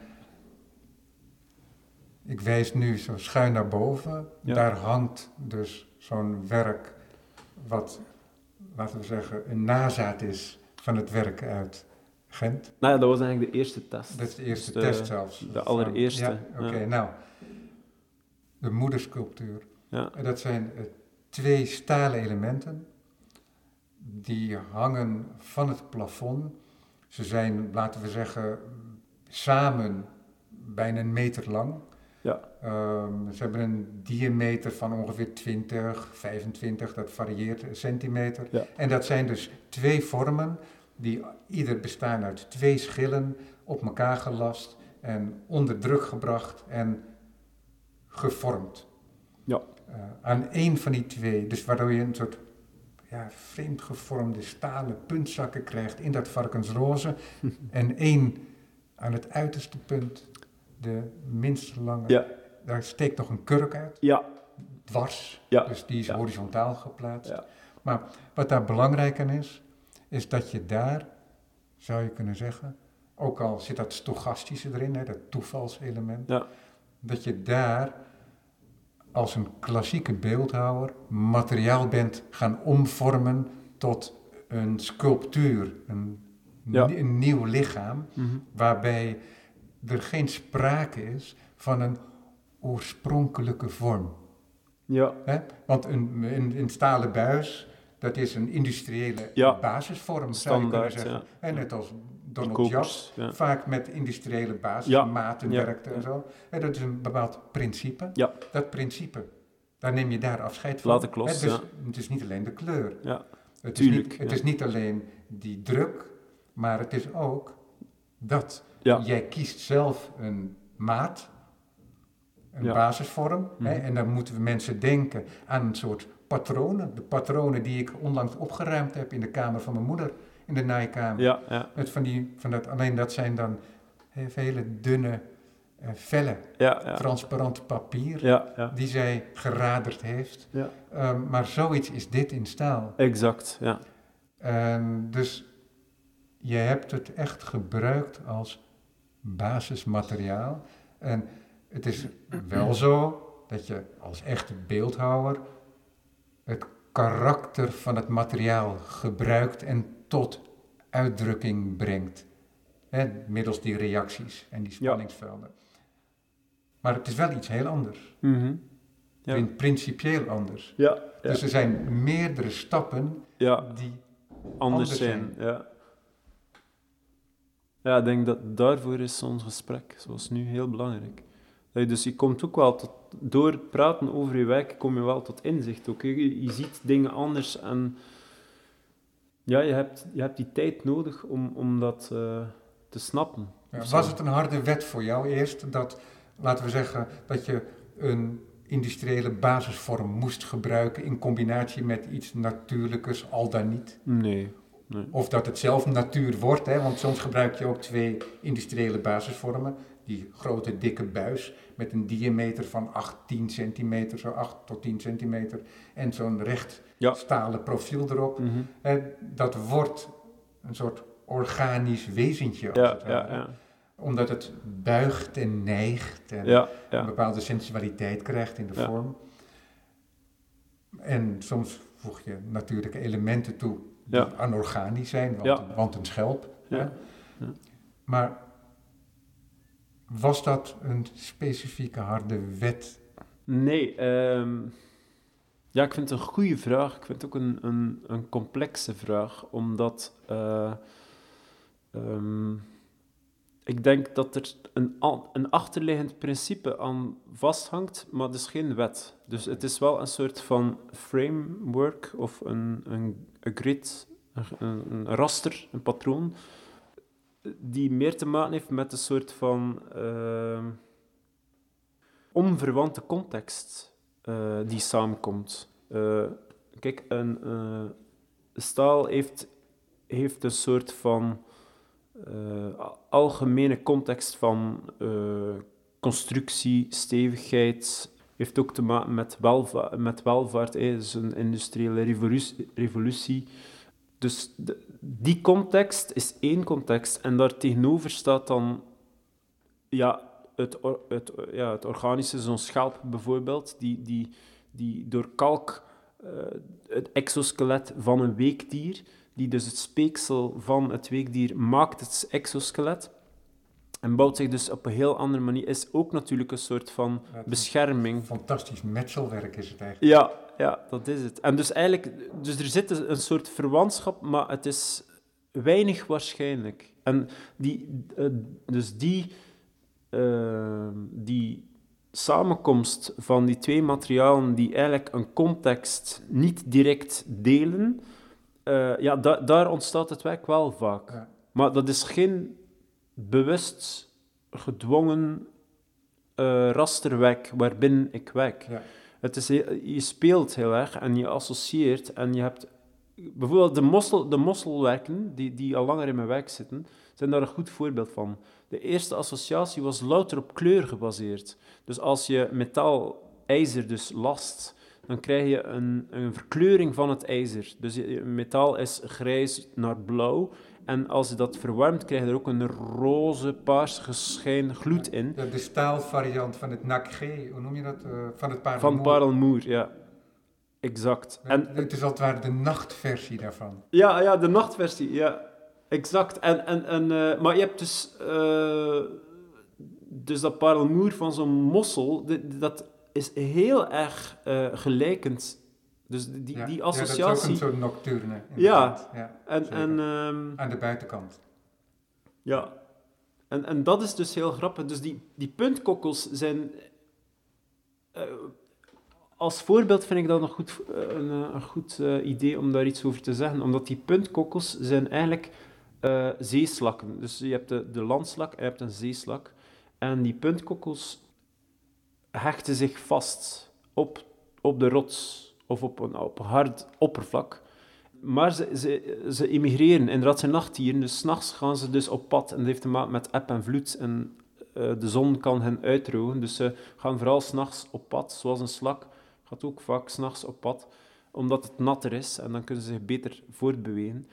B: ik wijs nu zo schuin naar boven. Ja. Daar hangt dus zo'n werk wat, laten we zeggen, een nazaat is van het werk uit Gent.
C: Nou ja, dat was eigenlijk de eerste test.
B: Dat is de eerste
C: dus de,
B: test zelfs.
C: De allereerste.
B: Ja, oké, okay, ja. Nou. De moedersculptuur.
C: Ja.
B: Dat zijn uh, twee stalen elementen. Die hangen van het plafond. Ze zijn, laten we zeggen, samen bijna een meter lang.
C: Ja.
B: Um, ze hebben een diameter van ongeveer twintig, vijfentwintig, dat varieert, centimeter.
C: Ja.
B: En dat zijn dus twee vormen die ieder bestaan uit twee schillen op elkaar gelast en onder druk gebracht en gevormd.
C: Ja.
B: Uh, aan één van die twee, dus waardoor je een soort ja, vreemd gevormde stalen puntzakken krijgt in dat varkensroze en één aan het uiterste punt, de minst lange,
C: ja.
B: daar steekt nog een kurk uit,
C: ja.
B: dwars,
C: ja.
B: dus die is
C: ja.
B: horizontaal geplaatst.
C: Ja.
B: Maar wat daar belangrijk aan is, is dat je daar, zou je kunnen zeggen, ook al zit dat stochastische erin, hè, dat toevalselement,
C: ja.
B: dat je daar als een klassieke beeldhouwer materiaal bent gaan omvormen tot een sculptuur, een,
C: ja.
B: n- een nieuw lichaam,
C: mm-hmm.
B: waarbij er geen sprake is van een oorspronkelijke vorm.
C: Ja.
B: Hè? Want een, een, een stalen buis, dat is een industriële
C: ja.
B: basisvorm,
C: standaard,
B: zou je kunnen zeggen.
C: Ja.
B: En net als Donald
C: Kopers,
B: Jas
C: ja.
B: vaak met industriële basismaten
C: ja.
B: werkte
C: ja.
B: en zo. En dat is een bepaald principe.
C: Ja.
B: Dat principe, daar neem je daar afscheid van.
C: Laat ik los,
B: het, is,
C: ja.
B: het is niet alleen de kleur.
C: Ja.
B: Het,
C: Tuurlijk,
B: is niet, het
C: ja.
B: is niet alleen die druk, maar het is ook dat.
C: Ja.
B: Jij kiest zelf een maat, een
C: ja.
B: basisvorm.
C: Mm-hmm.
B: Hè, en dan moeten we mensen denken aan een soort patronen. De patronen die ik onlangs opgeruimd heb in de kamer van mijn moeder, in de naaikamer.
C: Ja, ja.
B: Met van die, van dat, alleen dat zijn dan hele dunne, uh, felle,
C: ja, ja.
B: transparant papier,
C: ja, ja.
B: die zij geraderd heeft.
C: Ja.
B: Um, maar zoiets is dit in staal.
C: Exact, ja.
B: En dus je hebt het echt gebruikt als basismateriaal. En het is wel zo dat je als echte beeldhouwer het karakter van het materiaal gebruikt en tot uitdrukking brengt. Hè, middels die reacties en die spanningsvelden. Ja. Maar het is wel iets heel anders.
C: Mm-hmm. Ja.
B: Prin- principieel anders.
C: Ja, ja.
B: Dus er zijn meerdere stappen
C: ja.
B: die
C: anders,
B: anders
C: zijn.
B: zijn.
C: Ja. Ja, ik denk dat daarvoor is ons gesprek, zoals nu, heel belangrijk. Dat je, dus je komt ook wel tot, door het praten over je werk, kom je wel tot inzicht. Ook. Je, je ziet dingen anders en ja, je hebt, je hebt die tijd nodig om, om dat uh, te snappen.
B: Ja, was het een harde wet voor jou eerst, dat, laten we zeggen, dat je een industriële basisvorm moest gebruiken in combinatie met iets natuurlijkers, al dan niet?
C: Nee. Nee.
B: Of dat het zelf natuur wordt, hè? Want soms gebruik je ook twee industriële basisvormen. Die grote dikke buis met een diameter van acht, tien centimeter, zo acht tot tien centimeter. En zo'n recht
C: ja.
B: stalen profiel erop.
C: Mm-hmm.
B: En dat wordt een soort organisch wezentje, als
C: ja,
B: het ware.
C: Ja, ja.
B: Omdat het buigt en neigt en
C: ja, ja.
B: een bepaalde sensualiteit krijgt in de
C: ja.
B: vorm. En soms voeg je natuurlijke elementen toe die ja. anorganisch zijn, want,
C: ja.
B: want een schelp.
C: Ja.
B: Ja.
C: Ja.
B: Maar was dat een specifieke harde wet?
C: Nee, um, ja, ik vind het een goede vraag. Ik vind het ook een, een, een complexe vraag, omdat uh, um, ik denk dat er een, een achterliggend principe aan vasthangt, maar het is geen wet. Dus het is wel een soort van framework of een, een, een grid, een, een raster, een patroon, die meer te maken heeft met een soort van uh, onverwante context uh, die samenkomt. Uh, kijk, een uh, staal heeft, heeft een soort van uh, algemene context van uh, constructie, stevigheid, heeft ook te maken met, welva- met welvaart, hè, dus een industriële revolutie. revolutie. Dus de, die context is één context en daartegenover staat dan ja, het, or, het, ja, het organische, zo'n schelp bijvoorbeeld, die, die, die door kalk uh, het exoskelet van een weekdier, die dus het speeksel van het weekdier maakt het exoskelet en bouwt zich dus op een heel andere manier, is ook natuurlijk een soort van ja, bescherming.
B: Fantastisch metselwerk is het eigenlijk.
C: Ja, ja, dat is het. En dus eigenlijk, dus er zit een soort verwantschap, maar het is weinig waarschijnlijk. En die, uh, dus die, uh, die samenkomst van die twee materialen die eigenlijk een context niet direct delen, uh, ja, da- daar ontstaat het werk wel vaak. Ja. Maar dat is geen bewust gedwongen uh, rasterwerk waarbinnen ik werk. Ja. Het is, je speelt heel erg en je associeert en je hebt... Bijvoorbeeld de, mossel, de mosselwerken, die, die al langer in mijn werk zitten, zijn daar een goed voorbeeld van. De eerste associatie was louter op kleur gebaseerd. Dus als je metaal, ijzer dus last, dan krijg je een, een verkleuring van het ijzer. Dus je, metaal is grijs naar blauw. En als je dat verwarmt, krijg je er ook een roze, paarse schijn, gloed in.
B: De, de staalvariant van het nacré, hoe noem je dat? Uh, van het parelmoer.
C: Van parelmoer, ja. Exact.
B: En, het is als het ware de nachtversie daarvan.
C: Ja, ja, de nachtversie, ja. Exact. En, en, en, uh, maar je hebt dus... Uh, dus dat parelmoer van zo'n mossel, dit, dat is heel erg uh, gelijkend. Dus die,
B: ja,
C: die associatie...
B: Ja, dat is ook een soort nocturne.
C: Ja. ja. En, en, um,
B: aan de buitenkant.
C: Ja. En, en dat is dus heel grappig. Dus die, die puntkokkels zijn... Uh, als voorbeeld vind ik dat een goed, een, een goed uh, idee om daar iets over te zeggen. Omdat die puntkokkels zijn eigenlijk uh, zeeslakken. Dus je hebt de, de landslak en je hebt een zeeslak. En die puntkokkels hechten zich vast op, op de rots of op een, op een hard oppervlak. Maar ze, ze, ze emigreren. Inderdaad, zijn nachtdieren. Dus 's nachts gaan ze dus op pad. En dat heeft te maken met eb en vloed. En uh, de zon kan hen uitdrogen. Dus ze gaan vooral 's nachts op pad. Zoals een slak gaat ook vaak 's nachts op pad. Omdat het natter is. En dan kunnen ze zich beter voortbewegen.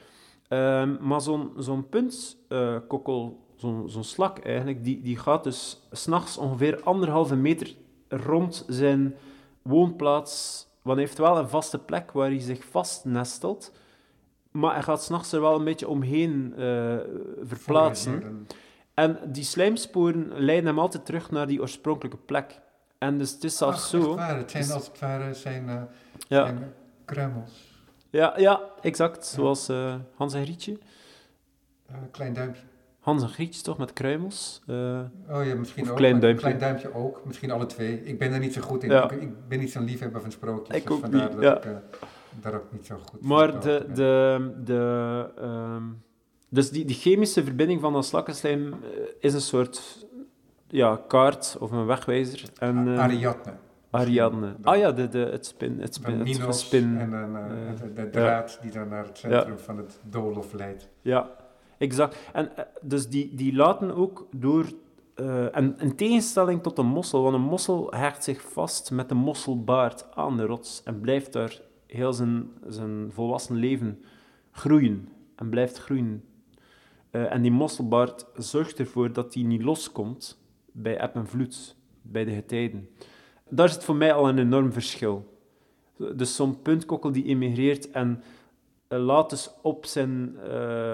C: Um, maar zo'n, zo'n puntkokkel, uh, zo'n, zo'n slak eigenlijk, die, die gaat dus 's nachts ongeveer anderhalve meter rond zijn woonplaats. Want hij heeft wel een vaste plek waar hij zich vastnestelt. Maar hij gaat 's nachts er wel een beetje omheen uh, verplaatsen. En die slijmsporen leiden hem altijd terug naar die oorspronkelijke plek. En dus het is zelfs
B: Ach,
C: zo...
B: Echt waar, het zijn dus, als het ware zijn, uh,
C: ja.
B: zijn kruimels.
C: Ja, ja, exact. Zoals uh, Hans en Grietje.
B: Uh, klein duimpje.
C: Hans en Grietje toch, met kruimels? Uh,
B: oh ja, misschien ook.
C: Klein duimpje.
B: Klein duimpje ook. Misschien alle twee. Ik ben er niet zo goed in.
C: Ja.
B: Ik, ik ben niet zo'n liefhebber van sprookjes.
C: Ik
B: dus
C: ook
B: vandaar
C: niet,
B: dat
C: ja.
B: ik uh, daar ook niet zo goed
C: maar
B: van
C: de, de, de, um, dus die, die chemische verbinding van dat slakkenslijm uh, is een soort ja, kaart of een wegwijzer. En, uh,
B: Ariadne.
C: Ariadne. Ah ja, de, de, het spin. Het spin.
B: Het
C: gespin.
B: En dan, uh, uh, de, de draad ja. die dan naar het centrum ja. van het doolhof leidt.
C: Ja, exact. En uh, dus die, die laten ook door... Uh, en in tegenstelling tot een mossel, want een mossel hecht zich vast met de mosselbaard aan de rots en blijft daar heel zijn, zijn volwassen leven groeien. En blijft groeien. Uh, en die mosselbaard zorgt ervoor dat die niet loskomt bij eb en vloed, bij de getijden. Daar zit voor mij al een enorm verschil. Dus zo'n puntkokkel die emigreert en uh, laat dus op, zijn, uh,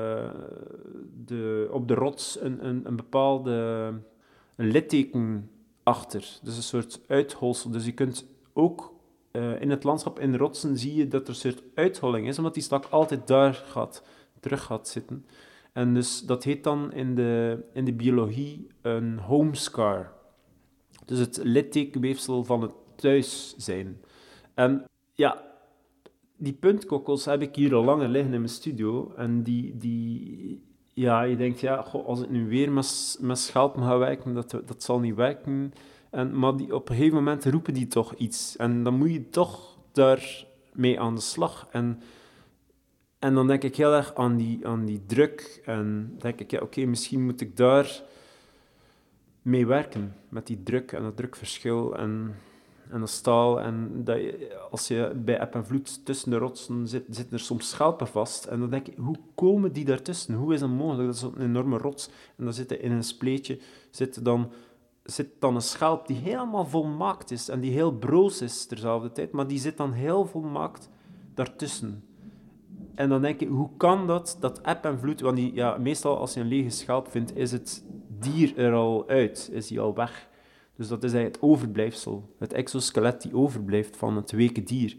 C: de, op de rots een, een, een bepaalde een litteken achter. Dus een soort uitholsel. Dus je kunt ook uh, in het landschap in de rotsen zie je dat er een soort uitholling is, omdat die stak altijd daar gaat, terug gaat zitten. En dus dat heet dan in de, in de biologie een home scar. Dus het littekenweefsel van het thuis zijn. En ja, die puntkokkels heb ik hier al langer liggen in mijn studio. En die, die ja, je denkt, ja, goh, als ik nu weer met, met schelpen ga werken, dat, dat zal niet werken. En, maar die, op een gegeven moment roepen die toch iets. En dan moet je toch daarmee aan de slag. En, en dan denk ik heel erg aan die, aan die druk. En denk ik, ja, oké, okay, misschien moet ik daar mee werken. Met die druk en dat drukverschil en, en dat staal. En dat je, als je bij eb en vloed tussen de rotsen zit, zitten er soms schelpen vast. En dan denk ik, hoe komen die daartussen? Hoe is dat mogelijk? Dat is een enorme rots. En dan zit in een spleetje zit dan, zit dan een schelp die helemaal volmaakt is. En die heel broos is terzelfde tijd. Maar die zit dan heel volmaakt daartussen. En dan denk ik, hoe kan dat, dat eb en vloed... Want die, ja, meestal als je een lege schelp vindt, is het dier er al uit. Is die al weg. Dus dat is eigenlijk het overblijfsel. Het exoskelet die overblijft van het weke dier.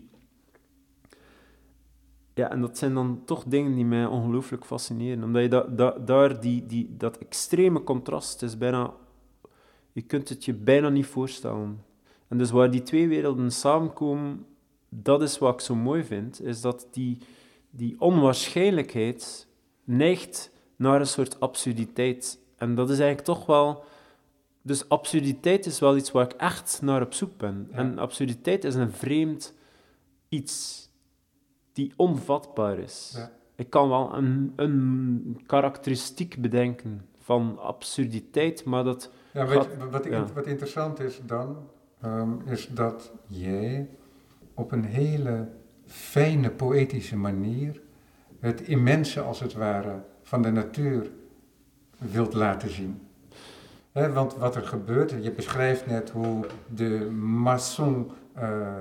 C: Ja, en dat zijn dan toch dingen die mij ongelooflijk fascineren. Omdat je da, da, daar die, die, dat extreme contrast is bijna... Je kunt het je bijna niet voorstellen. En dus waar die twee werelden samenkomen, dat is wat ik zo mooi vind, is dat die... Die onwaarschijnlijkheid neigt naar een soort absurditeit. En dat is eigenlijk toch wel... Dus absurditeit is wel iets waar ik echt naar op zoek ben. Ja. En absurditeit is een vreemd iets die onvatbaar is. Ja. Ik kan wel een, een karakteristiek bedenken van absurditeit, maar dat...
B: Ja, weet gaat, je, wat, ja. wat interessant is dan, um, is dat jij op een hele... fijne, poëtische manier het immense, als het ware, van de natuur wilt laten zien. He, want wat er gebeurt, je beschrijft net hoe de maçon uh, uh,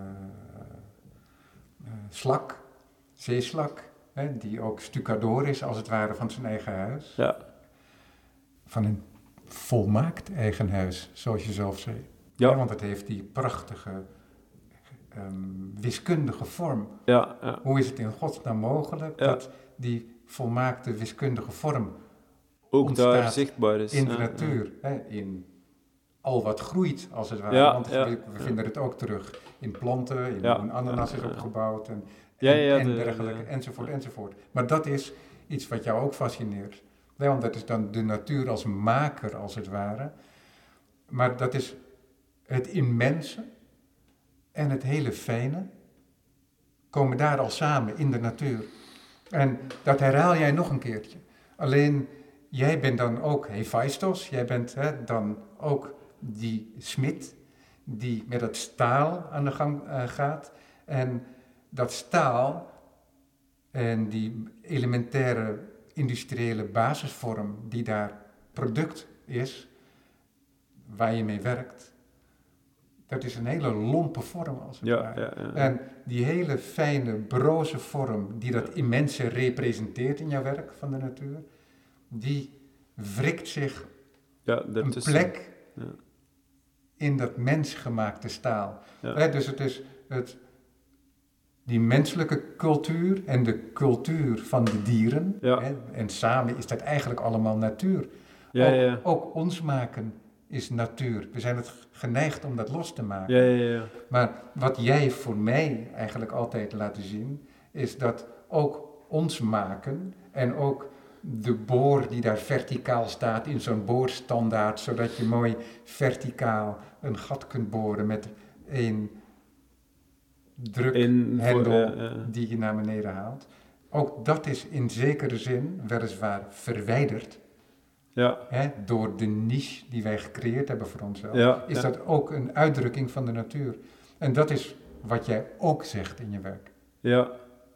B: uh, slak, zeeslak, he, die ook stucadoor is, als het ware, van zijn eigen huis.
C: Ja.
B: Van een volmaakt eigen huis, zoals je zelf zei.
C: Ja.
B: He, want het heeft die prachtige... Um, wiskundige vorm.
C: Ja, ja.
B: Hoe is het in godsnaam mogelijk ja. dat die volmaakte wiskundige vorm
C: ook daar zichtbaar is
B: in de
C: ja,
B: natuur, ja. Hè, in al wat groeit als het ware,
C: ja,
B: want
C: ja,
B: we, we vinden ja. het ook terug in planten, in
C: ja,
B: een ananas is
C: ja,
B: opgebouwd en,
C: ja,
B: en,
C: ja,
B: en
C: de,
B: dergelijke,
C: de,
B: enzovoort,
C: ja.
B: enzovoort. Maar dat is iets wat jou ook fascineert. Nee, want dat is dan de natuur als maker, als het ware. Maar dat is het immense en het hele fijne komen daar al samen in de natuur. En dat herhaal jij nog een keertje. Alleen, jij bent dan ook Hephaistos, jij bent hè, dan ook die smid die met het staal aan de gang uh, gaat. En dat staal En die elementaire industriële basisvorm die daar product is, waar je mee werkt, dat is een hele lompe vorm als het
C: Ja,
B: ware.
C: ja, ja.
B: En die hele fijne, broze vorm die dat immense representeert in jouw werk van de natuur, die wrikt zich
C: Ja,
B: een
C: daartussen.
B: plek
C: Ja.
B: in dat mensgemaakte staal.
C: Ja.
B: Hè, dus het is het, die menselijke cultuur en de cultuur van de dieren.
C: Ja.
B: Hè, en samen is dat eigenlijk allemaal natuur.
C: Ja,
B: ook,
C: ja, ja.
B: ook ons maken is natuur. We zijn het geneigd om dat los te maken.
C: Ja, ja, ja.
B: Maar wat jij voor mij eigenlijk altijd laat zien, is dat ook ons maken en ook de boor die daar verticaal staat in zo'n boorstandaard, zodat je mooi verticaal een gat kunt boren met één drukhendel
C: voor- ja, ja.
B: die je naar beneden haalt. Ook dat is in zekere zin weliswaar verwijderd.
C: Ja,
B: Hè, door de niche die wij gecreëerd hebben voor onszelf,
C: Ja,
B: is
C: ja.
B: dat ook een uitdrukking van de natuur. En dat is wat jij ook zegt in je werk.
C: ja.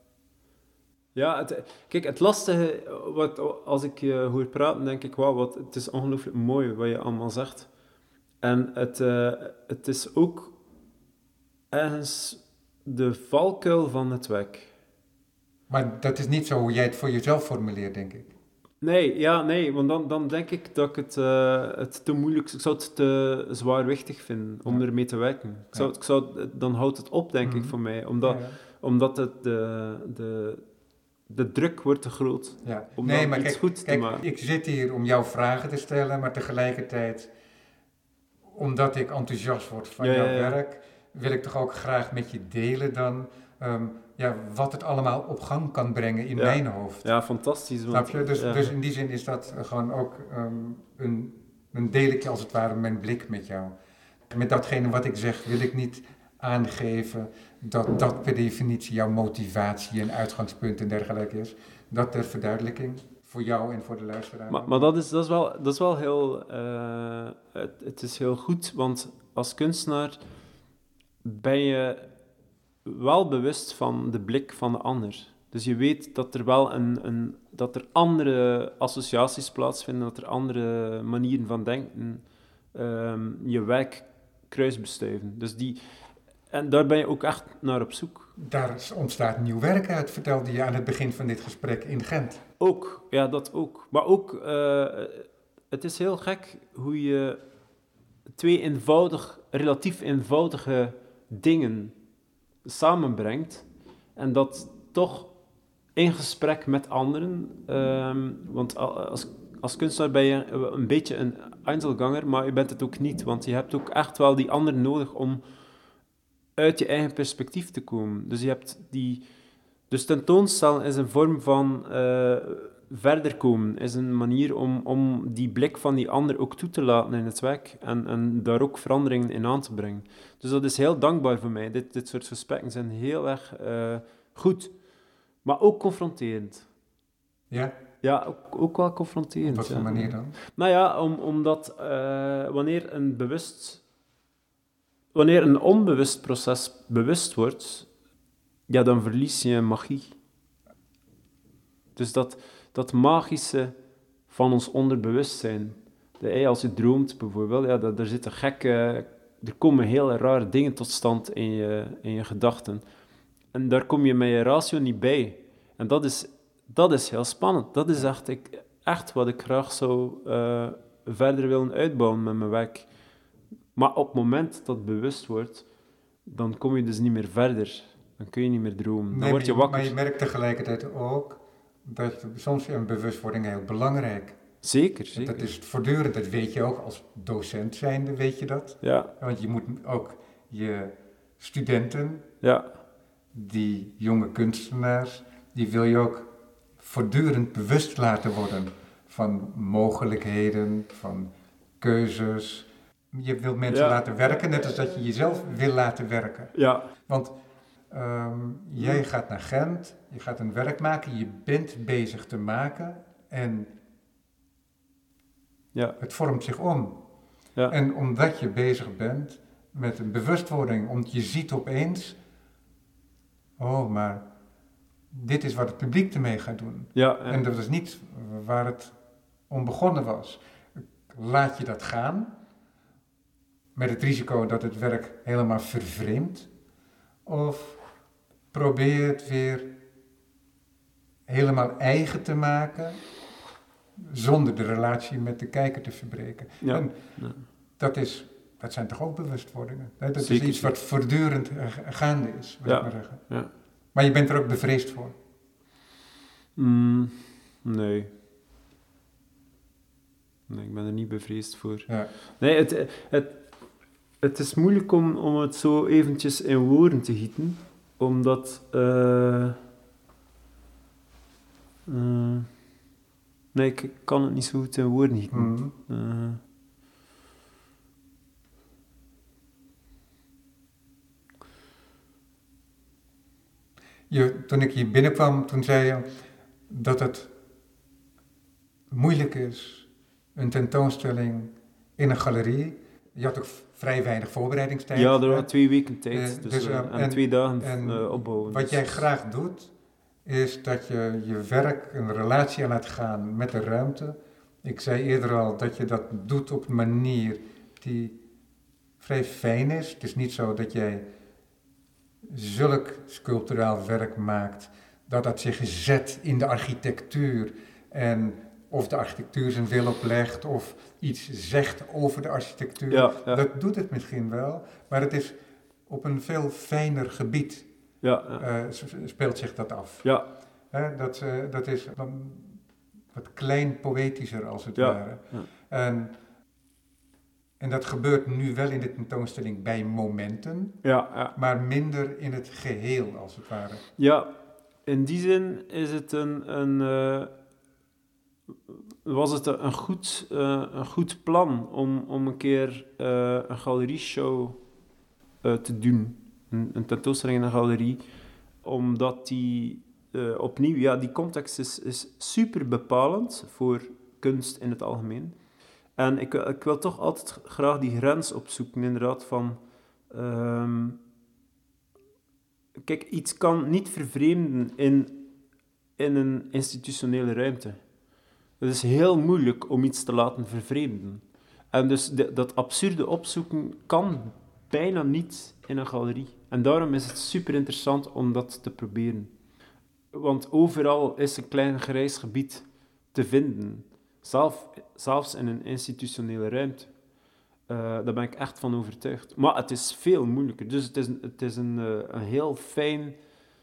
C: Ja, het, kijk, het lastige, wat, als ik je hoor praten, denk ik, wauw, wat, het is ongelooflijk mooi wat je allemaal zegt. En het, eh, het is ook ergens de valkuil van het werk.
B: Maar dat is niet zo hoe jij het voor jezelf formuleert, denk ik.
C: Nee, ja, nee, want dan, dan denk ik dat ik het, eh, het te moeilijk, ik zou het te zwaarwichtig vinden om
B: Ja.
C: ermee te werken. Ik zou, ik zou, dan houdt het op, denk
B: Mhm.
C: ik, voor mij, omdat,
B: Ja, ja.
C: omdat het de, de, de druk wordt te groot.
B: Ja.
C: Om
B: Nee,
C: dan
B: maar
C: iets
B: kijk,
C: goeds te
B: kijk,
C: maken.
B: ik zit hier om jouw vragen te stellen, maar tegelijkertijd, omdat ik enthousiast word van
C: Ja,
B: jouw
C: ja, ja.
B: werk, wil ik toch ook graag met je delen dan, ehm, ja, wat het allemaal op gang kan brengen in
C: Ja.
B: mijn hoofd.
C: Ja, fantastisch.
B: Snap
C: Want,
B: je? Dus,
C: ja.
B: dus in die zin is dat gewoon ook ehm, een, een deel ik als het ware mijn blik met jou. Met datgene wat ik zeg wil ik niet aangeven dat dat per definitie jouw motivatie en uitgangspunt en dergelijke is. Dat ter verduidelijking voor jou en voor de luisteraar.
C: Maar, maar dat, is, dat, is wel, dat is wel heel... eh, het, het is heel goed, want als kunstenaar ben je wel bewust van de blik van de ander. Dus je weet dat er wel een, een, dat er andere associaties plaatsvinden, dat er andere manieren van denken ehm, je werk kruisbestuiven. Dus die, en daar ben je ook echt naar op zoek.
B: Daar ontstaat nieuw werk uit, vertelde je aan het begin van dit gesprek in Gent.
C: Ook, ja, dat ook. Maar ook, eh, het is heel gek hoe je twee eenvoudig, relatief eenvoudige dingen samenbrengt en dat toch in gesprek met anderen, ehm, want als, als kunstenaar ben je een beetje een Einzelganger, maar je bent het ook niet, want je hebt ook echt wel die anderen nodig om uit je eigen perspectief te komen. Dus je hebt die... Dus tentoonstellen is een vorm van uh, verder komen, is een manier om, om die blik van die ander ook toe te laten in het werk en, en daar ook veranderingen in aan te brengen. Dus dat is heel dankbaar voor mij. Dit, dit soort gesprekken zijn heel erg uh, goed, maar ook confronterend.
B: Ja?
C: Ja, ook, ook wel confronterend.
B: Op wat voor
C: ja.
B: manier dan?
C: Nou ja, om, omdat uh, wanneer een bewust... Wanneer een onbewust proces bewust wordt, ja, dan verlies je magie. Dus dat, dat magische van ons onderbewustzijn. De, als je droomt bijvoorbeeld, ja, dat, er zitten gekke... Er komen heel rare dingen tot stand in je, in je gedachten. En daar kom je met je ratio niet bij. En dat is, dat is heel spannend. Dat is echt, ik, echt wat ik graag zou uh, verder willen uitbouwen met mijn werk. Maar op het moment dat het bewust wordt, dan kom je dus niet meer verder. Dan kun je niet meer dromen. Dan
B: Nee,
C: word je
B: maar,
C: wakker.
B: maar je merkt tegelijkertijd ook dat soms een bewustwording heel belangrijk.
C: Zeker, zeker.
B: Dat is voortdurend, dat weet je ook als docent zijnde, weet je dat.
C: Ja.
B: Want je moet ook je studenten,
C: ja.
B: die jonge kunstenaars, die wil je ook voortdurend bewust laten worden van mogelijkheden, van keuzes. Je wilt mensen
C: ja.
B: laten werken, net als dat je jezelf wil laten werken.
C: Ja.
B: Want um, jij gaat naar Gent, je gaat een werk maken, je bent bezig te maken en
C: ja.
B: het vormt zich om.
C: Ja.
B: En omdat je bezig bent met een bewustwording, omdat je ziet opeens, oh, maar dit is wat het publiek ermee gaat doen.
C: Ja, ja.
B: En dat is niet waar het om begonnen was. Laat je dat gaan, met het risico dat het werk helemaal vervreemdt, of probeer het weer helemaal eigen te maken, zonder de relatie met de kijker te verbreken.
C: Ja.
B: En
C: Ja.
B: dat, is, dat zijn toch ook bewustwordingen? Hè? Dat
C: Zeker,
B: is iets wat voortdurend uh, gaande is, wil
C: Ja.
B: ik maar zeggen.
C: Ja.
B: Maar je bent er ook bevreesd voor.
C: Mm, nee. Nee, ik ben er niet bevreesd voor.
B: Ja.
C: Nee, het, het, het is moeilijk om, om het zo eventjes in woorden te gieten, omdat... Uh, uh, nee, ik kan het niet zo goed in woorden gieten.
B: Mm-hmm.
C: Uh,
B: Je, toen ik hier binnenkwam, toen zei je dat het moeilijk is, een tentoonstelling in een galerie. Je had ook vrij weinig voorbereidingstijd.
C: ja, er waren
B: hè?
C: twee weken tijd,
B: Eh,
C: dus,
B: dus,
C: uh,
B: uh,
C: en,
B: en-
C: twee dagen
B: en
C: uh, opbouwen.
B: Wat
C: dus-
B: jij graag doet, is dat je je werk een relatie aan laat gaan met de ruimte. Ik zei eerder al dat je dat doet op een manier die vrij fijn is. Het is niet zo dat jij zulk sculpturaal werk maakt, dat dat zich zet in de architectuur en of de architectuur zijn wil oplegt of iets zegt over de architectuur.
C: Ja, ja.
B: Dat doet het misschien wel, maar het is op een veel fijner gebied
C: Ja, ja.
B: eh, s- speelt zich dat af.
C: ja,
B: Hè, dat, eh, dat is dan wat klein poëtischer als het
C: Ja,
B: ware.
C: ja.
B: En, en dat gebeurt nu wel in de tentoonstelling bij momenten,
C: ja, ja.
B: maar minder in het geheel als het ware.
C: Ja, in die zin is het een, een, uh, was het een goed, uh, een goed plan om, om een keer uh, een galerieshow uh, te doen. Een, een tentoonstelling in een galerie. Omdat die uh, opnieuw, ja, die context is, is super bepalend voor kunst in het algemeen. En ik, ik wil toch altijd graag die grens opzoeken, inderdaad, van... Um, Kijk, iets kan niet vervreemden in, in een institutionele ruimte. Het is heel moeilijk om iets te laten vervreemden. En dus de, dat absurde opzoeken kan bijna niet in een galerie. En daarom is het super interessant om dat te proberen. Want overal is een klein grijs gebied te vinden. Zelf, zelfs in een institutionele ruimte. Uh, daar ben ik echt van overtuigd. Maar het is veel moeilijker. Dus het is, het is een, uh, een heel, fijn,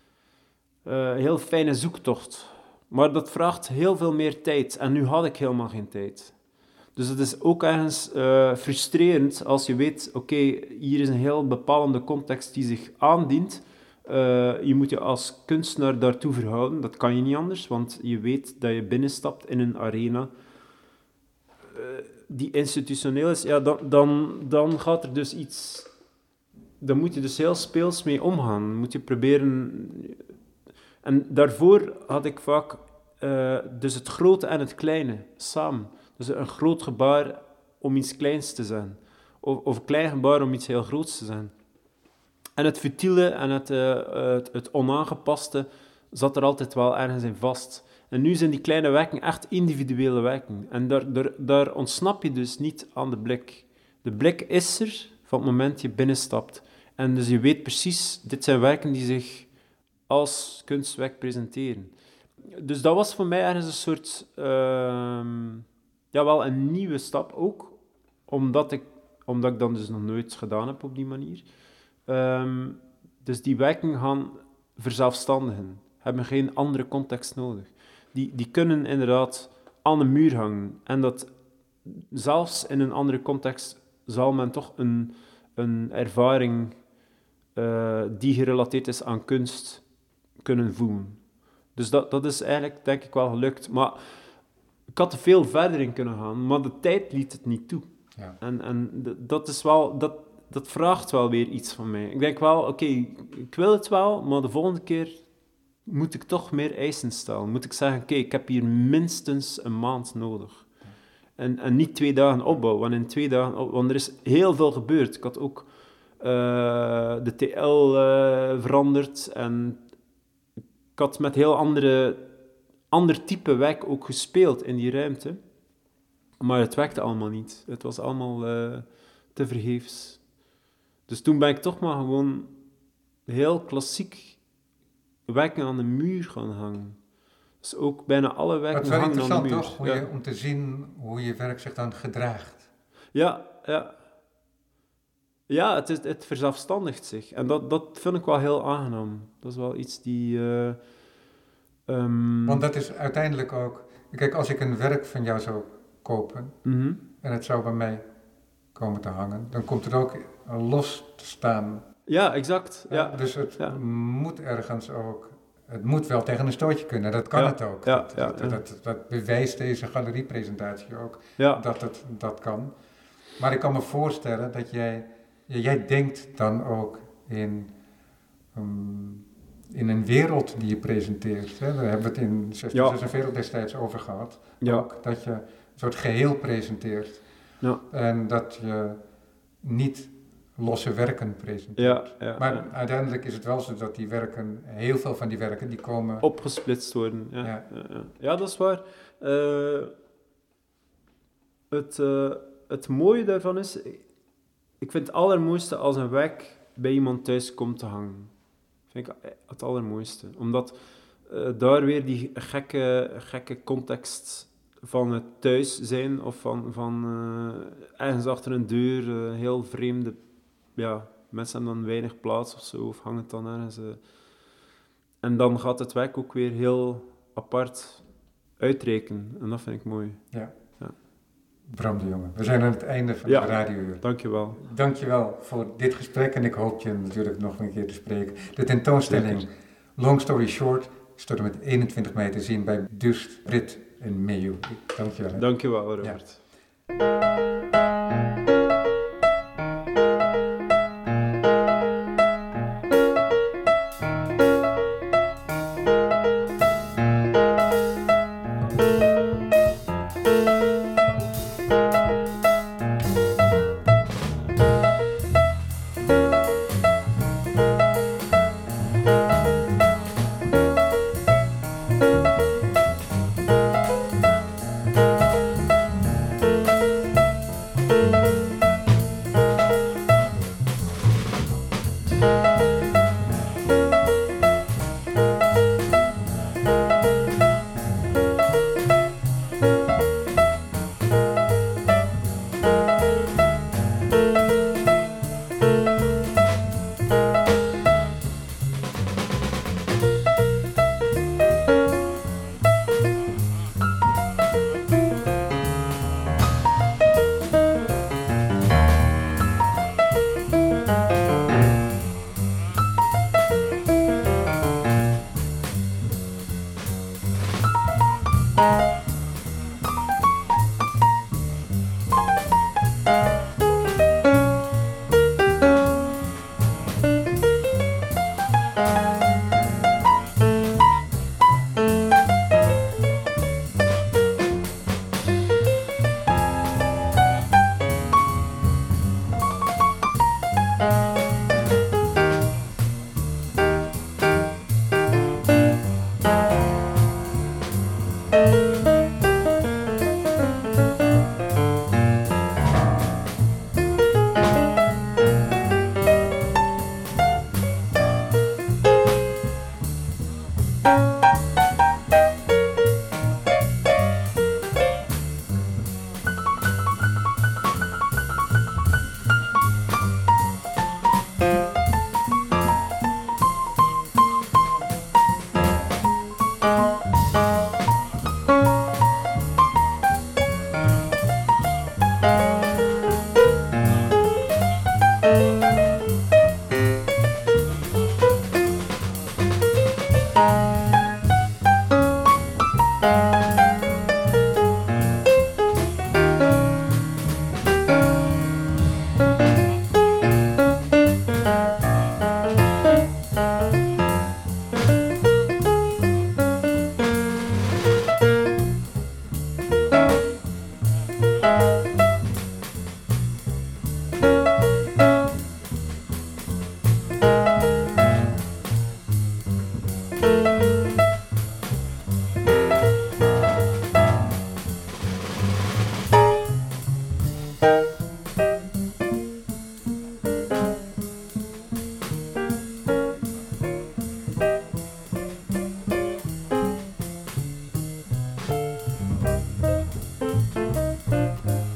C: uh, heel fijne zoektocht. Maar dat vraagt heel veel meer tijd. En nu had ik helemaal geen tijd. Dus het is ook ergens uh, frustrerend als je weet... Oké, okay, hier is een heel bepalende context die zich aandient. Uh, je moet je als kunstenaar daartoe verhouden. Dat kan je niet anders, want je weet dat je binnenstapt in een arena... Uh, die institutioneel is, ja, dan, dan, dan gaat er dus iets... Dan moet je dus heel speels mee omgaan. Moet je proberen... En daarvoor had ik vaak uh, dus het grote en het kleine samen. Dus een groot gebaar om iets kleins te zijn. Of, of een klein gebaar om iets heel groots te zijn. En het futiele en het, uh, het, het onaangepaste zat er altijd wel ergens in vast. En nu zijn die kleine werken echt individuele werken. En daar, daar, daar ontsnap je dus niet aan de blik. De blik is er van het moment je binnenstapt. En dus je weet precies, dit zijn werken die zich als kunstwerk presenteren. Dus dat was voor mij ergens een soort... Uh, ja, wel een nieuwe stap ook. Omdat ik, omdat ik dat dus nog nooit gedaan heb op die manier. Um, dus die werken gaan verzelfstandigen. Hebben geen andere context nodig. Die, die kunnen inderdaad aan de muur hangen. En dat zelfs in een andere context zal men toch een, een ervaring uh, die gerelateerd is aan kunst kunnen voelen. Dus dat, dat is eigenlijk, denk ik, wel gelukt. Maar ik had er veel verder in kunnen gaan, maar de tijd liet het niet toe.
B: Ja.
C: En, en dat is wel... Dat, dat vraagt wel weer iets van mij. Ik denk wel, oké, okay, ik wil het wel, maar de volgende keer moet ik toch meer eisen stellen. Moet ik zeggen, oké, okay, ik heb hier minstens een maand nodig. En, en niet twee dagen opbouw, want in twee dagen op, want er is heel veel gebeurd. Ik had ook uh, de T L uh, veranderd en ik ik had met heel andere, ander type werk ook gespeeld in die ruimte. Maar het werkte allemaal niet. Het was allemaal uh, te vergeefs. Dus toen ben ik toch maar gewoon heel klassiek werken aan de muur gaan hangen. Dus ook bijna alle werken hangen aan de muur.
B: Het is wel interessant toch, hoe
C: ja.
B: je, om te zien hoe je werk zich dan gedraagt.
C: Ja, ja. Ja, het, is, het verzelfstandigt zich. En dat, dat vind ik wel heel aangenaam. Dat is wel iets die... Uh, um...
B: Want dat is uiteindelijk ook... Kijk, als ik een werk van jou zou kopen...
C: Mm-hmm.
B: en het zou bij mij komen te hangen... dan komt het ook los te staan.
C: Ja, exact. Ja.
B: Uh, dus het
C: ja.
B: moet ergens ook... Het moet wel tegen een stootje kunnen. Dat kan
C: ja.
B: het ook.
C: Ja,
B: dat,
C: ja,
B: dat,
C: ja.
B: Dat, dat, dat bewijst deze galeriepresentatie ook.
C: Ja.
B: Dat het dat kan. Maar ik kan me voorstellen dat jij... Jij denkt dan ook in, um, in een wereld die je presenteert. Hè? Daar hebben we het in zestien zesenveertig ja. destijds over gehad.
C: Ja.
B: Ook dat je een soort geheel presenteert.
C: Ja.
B: En dat je niet losse werken presenteert.
C: Ja, ja,
B: maar
C: ja.
B: uiteindelijk is het wel zo dat die werken, heel veel van die werken, die komen...
C: opgesplitst worden. Ja,
B: ja.
C: ja, ja. ja dat is waar. Uh, het, uh, het mooie daarvan is... Ik vind het allermooiste als een werk bij iemand thuis komt te hangen. Vind ik het allermooiste. Omdat uh, daar weer die gekke, gekke context van het thuis zijn of van, van uh, ergens achter een deur, uh, heel vreemde... Ja, mensen hebben dan weinig plaats of zo, of hangen het dan ergens. Uh. En dan gaat het werk ook weer heel apart uitreiken. En dat vind ik mooi.
B: Ja.
C: Ja.
B: Bram de Jonge, we zijn aan het einde van
C: ja,
B: de radiouur.
C: Dankjewel.
B: Dankjewel voor dit gesprek en ik hoop je natuurlijk nog een keer te spreken. De tentoonstelling Zeker. Long Story Short is tot en met eenentwintig mei te zien bij Durst, Brit en Meeuw. Dankjewel.
C: Dankjewel, Robert.
B: Ja.
D: Thank you.